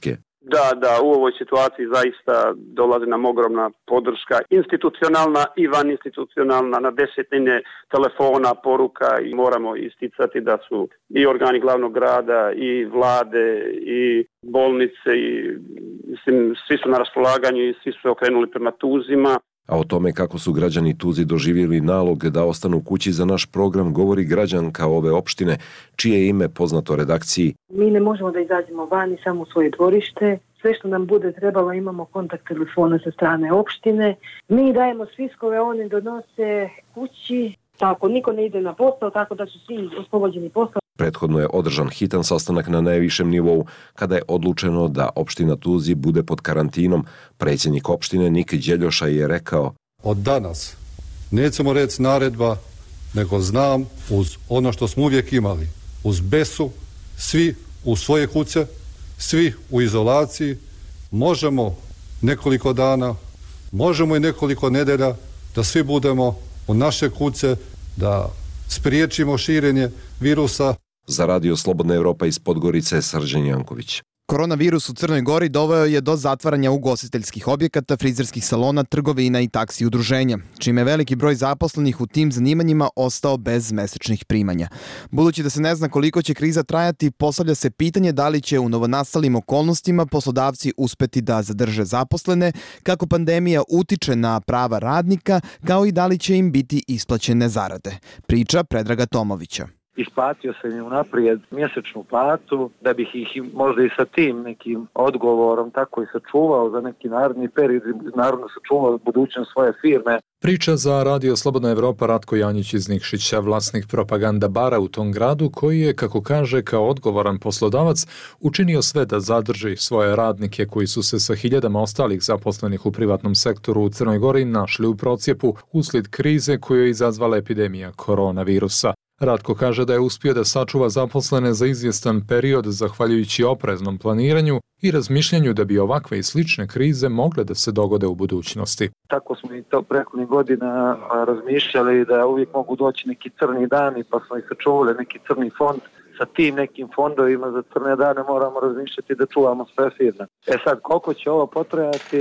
Da, da, u ovoj situaciji zaista dolazi nam ogromna podrška, institucionalna i vaninstitucionalna, na desetine telefona, poruka, i moramo isticati da su i organi glavnog grada, i vlade, i bolnice, i mislim, svi su na raspolaganju i svi su okrenuli prema Tuzima. A o tome kako su građani Tuzi doživjeli nalog da ostanu kući za naš program govori građanka ove opštine, čije je ime poznato redakciji. Mi ne možemo da izađemo vani, samo u svoje dvorište. Sve što nam bude trebalo, imamo kontakt telefona sa strane opštine. Mi dajemo spiskove, one donose kući. Tako, niko ne ide na posao, tako da su svi oslobođeni posla. Prethodno je održan hitan sastanak na najvišem nivou, kada je odlučeno da opština Tuzi bude pod karantinom. Predsjednik opštine Nik Đeljoša je rekao: Od danas nećemo reći naredba, nego znam, uz ono što smo uvijek imali, uz besu, svi u svoje kuće, svi u izolaciji, možemo nekoliko dana, možemo i nekoliko nedelja da svi budemo u naše kuće, da spriječimo širenje virusa. Za Radio Slobodna Evropa iz Podgorice, Srđan Janković. Koronavirus u Crnoj Gori doveo je do zatvaranja ugostiteljskih objekata, frizerskih salona, trgovina i taksi udruženja, čime je veliki broj zaposlenih u tim zanimanjima ostao bez mesečnih primanja. Budući da se ne zna koliko će kriza trajati, postavlja se pitanje da li će u novonastalim okolnostima poslodavci uspeti da zadrže zaposlene, kako pandemija utiče na prava radnika, kao i da li će im biti isplaćene zarade. Priča Predraga Tomovića. Isplatio sam im unaprijed mjesečnu platu, da bih ih možda i sa tim nekim odgovorom tako i sačuvao za neki naredni period, naravno sačuvao budućnost svoje firme. Priča za Radio Slobodna Evropa Ratko Janjić iz Nikšića, vlasnik propaganda bara u tom gradu, koji je, kako kaže, kao odgovoran poslodavac učinio sve da zadrži svoje radnike koji su se sa hiljadama ostalih zaposlenih u privatnom sektoru u Crnoj Gori našli u procjepu uslijed krize koju je izazvala epidemija koronavirusa. Ratko kaže da je uspio da sačuva zaposlene za izvjestan period zahvaljujući opreznom planiranju i razmišljanju da bi ovakve i slične krize mogle da se dogode u budućnosti. Tako smo i to prethodnih godina razmišljali da uvijek mogu doći neki crni dani, pa smo i sačuvali neki crni fond. Sa tim nekim fondovima za crne dane moramo razmišljati da čuvamo sve firme. E sad, koliko će ovo potrajati,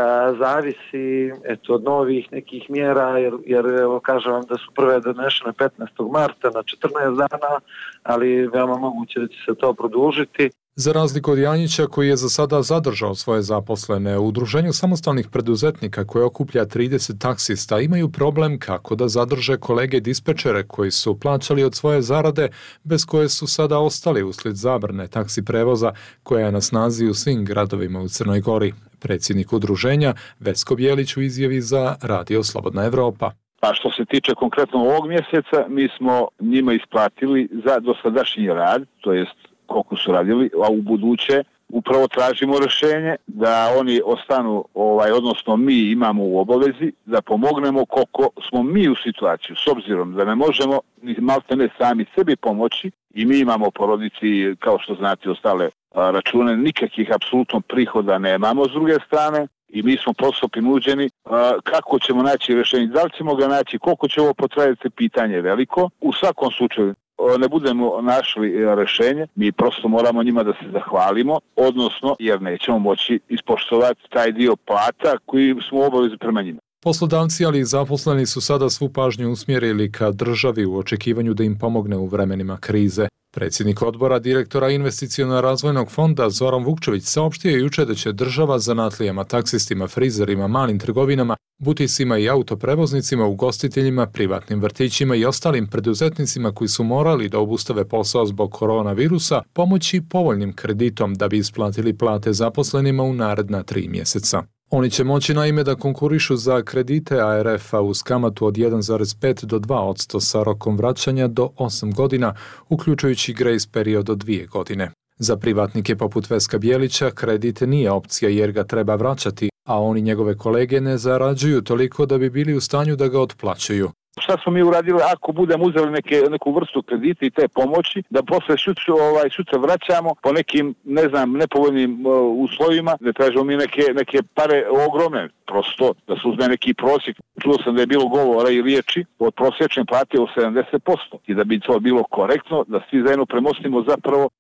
zavisi eto, od novih nekih mjera, jer, jer evo, kažem vam da su prve donešene petnaestog marta na četrnaest dana, ali veoma moguće da će se to produžiti. Za razliku od Janjića, koji je za sada zadržao svoje zaposlene, u Udruženju samostalnih preduzetnika koje okuplja trideset taksista imaju problem kako da zadrže kolege dispečere koji su plaćali od svoje zarade, bez koje su sada ostali uslijed zabrane taksi prevoza koja je na snazi u svim gradovima u Crnoj Gori. Predsjednik udruženja Vesko Bjelić u izjavi za Radio Slobodna Evropa. Pa što se tiče konkretno ovog mjeseca, mi smo njima isplatili za dosadašnji rad, to jest koliko su radili, a u buduće upravo tražimo rješenje da oni ostanu, ovaj, odnosno mi imamo u obavezi da pomognemo koliko smo mi u situaciju, s obzirom da ne možemo ni malte ne sami sebi pomoći i mi imamo porodici, kao što znate, ostale račune, nikakvih apsolutno prihoda nemamo s druge strane i mi smo prosto prinuđeni kako ćemo naći rješenje, da li ćemo ga naći, koliko će ovo potrajati, pitanje veliko. U svakom slučaju ne budemo našli rješenje, mi prosto moramo njima da se zahvalimo, odnosno jer nećemo moći ispoštovati taj dio plata koji smo obavezi prema njima. Poslodavci, ali i zaposleni su sada svu pažnju usmjerili ka državi u očekivanju da im pomogne u vremenima krize. Predsjednik odbora direktora Investiciono-razvojnog fonda Zoran Vukčević saopštio je juče da će država zanatlijama, taksistima, frizerima, malim trgovinama, butisima i autoprevoznicima, ugostiteljima, privatnim vrtićima i ostalim preduzetnicima koji su morali da obustave posao zbog koronavirusa pomoći povoljnim kreditom da bi isplatili plate zaposlenima u naredna tri mjeseca. Oni će moći naime da konkurišu za kredite A R F-a uz kamatu od jedan zarez pet do dva posto sa rokom vraćanja do osam godina, uključujući grace period od dvije godine. Za privatnike poput Veska Bjelića kredit nije opcija jer ga treba vraćati, a oni njegove kolege ne zarađuju toliko da bi bili u stanju da ga otplaćuju. Šta smo mi uradili ako budemo uzeli neke, neku vrstu kredita i te pomoći, da posle sutra ovaj, sutra vraćamo po nekim, ne znam, nepovoljnim uh, uslovima, da tražimo mi neke, neke pare ogromne, prosto da se uzme neki prosjek. Čuo sam da je bilo govora i riječi od prosječne plate od sedamdeset posto i da bi to bilo korektno, da svi zajedno premostimo zapravo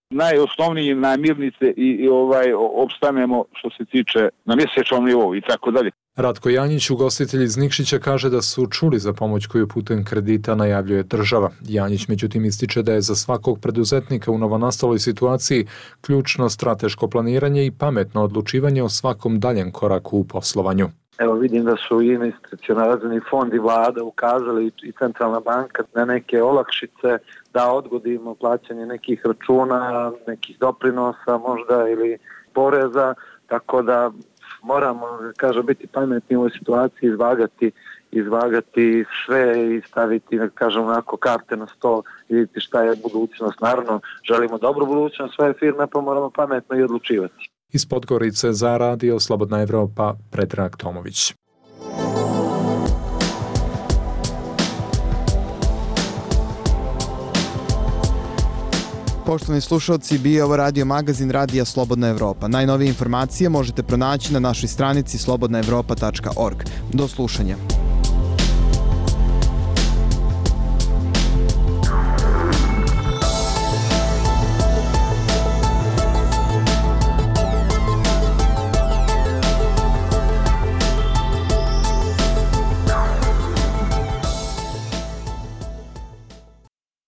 najosnovnije namirnice i, i ovaj opstanemo što se tiče na mjesečnom nivou i tako dalje. Ratko Janjić, ugostitelj iz Nikšića, kaže da su čuli za pomoć koju putem kredita najavljuje država. Janjić međutim ističe da je za svakog preduzetnika u novonastaloj situaciji ključno strateško planiranje i pametno odlučivanje o svakom daljem koraku u poslovanju. Evo vidim da su i institucionalni fond i vlada ukazali i centralna banka na neke olakšice, da odgodimo plaćanje nekih računa, nekih doprinosa možda ili poreza, tako da moramo, kažem, biti pametni u ovoj situaciji, izvagati, izvagati sve i staviti, kažem, onako karte na sto i vidjeti šta je budućnost. Naravno, želimo dobru budućnost svoje firme, pa moramo pametno i odlučivati. Iz Podgorice za radio Slobodna Evropa, Predrag Tomović. Poštovani slušalci, bio je ovo radio magazin Radija Slobodna Evropa. Najnovije informacije možete pronaći na našoj stranici slobodna evropa tačka org. Do slušanja.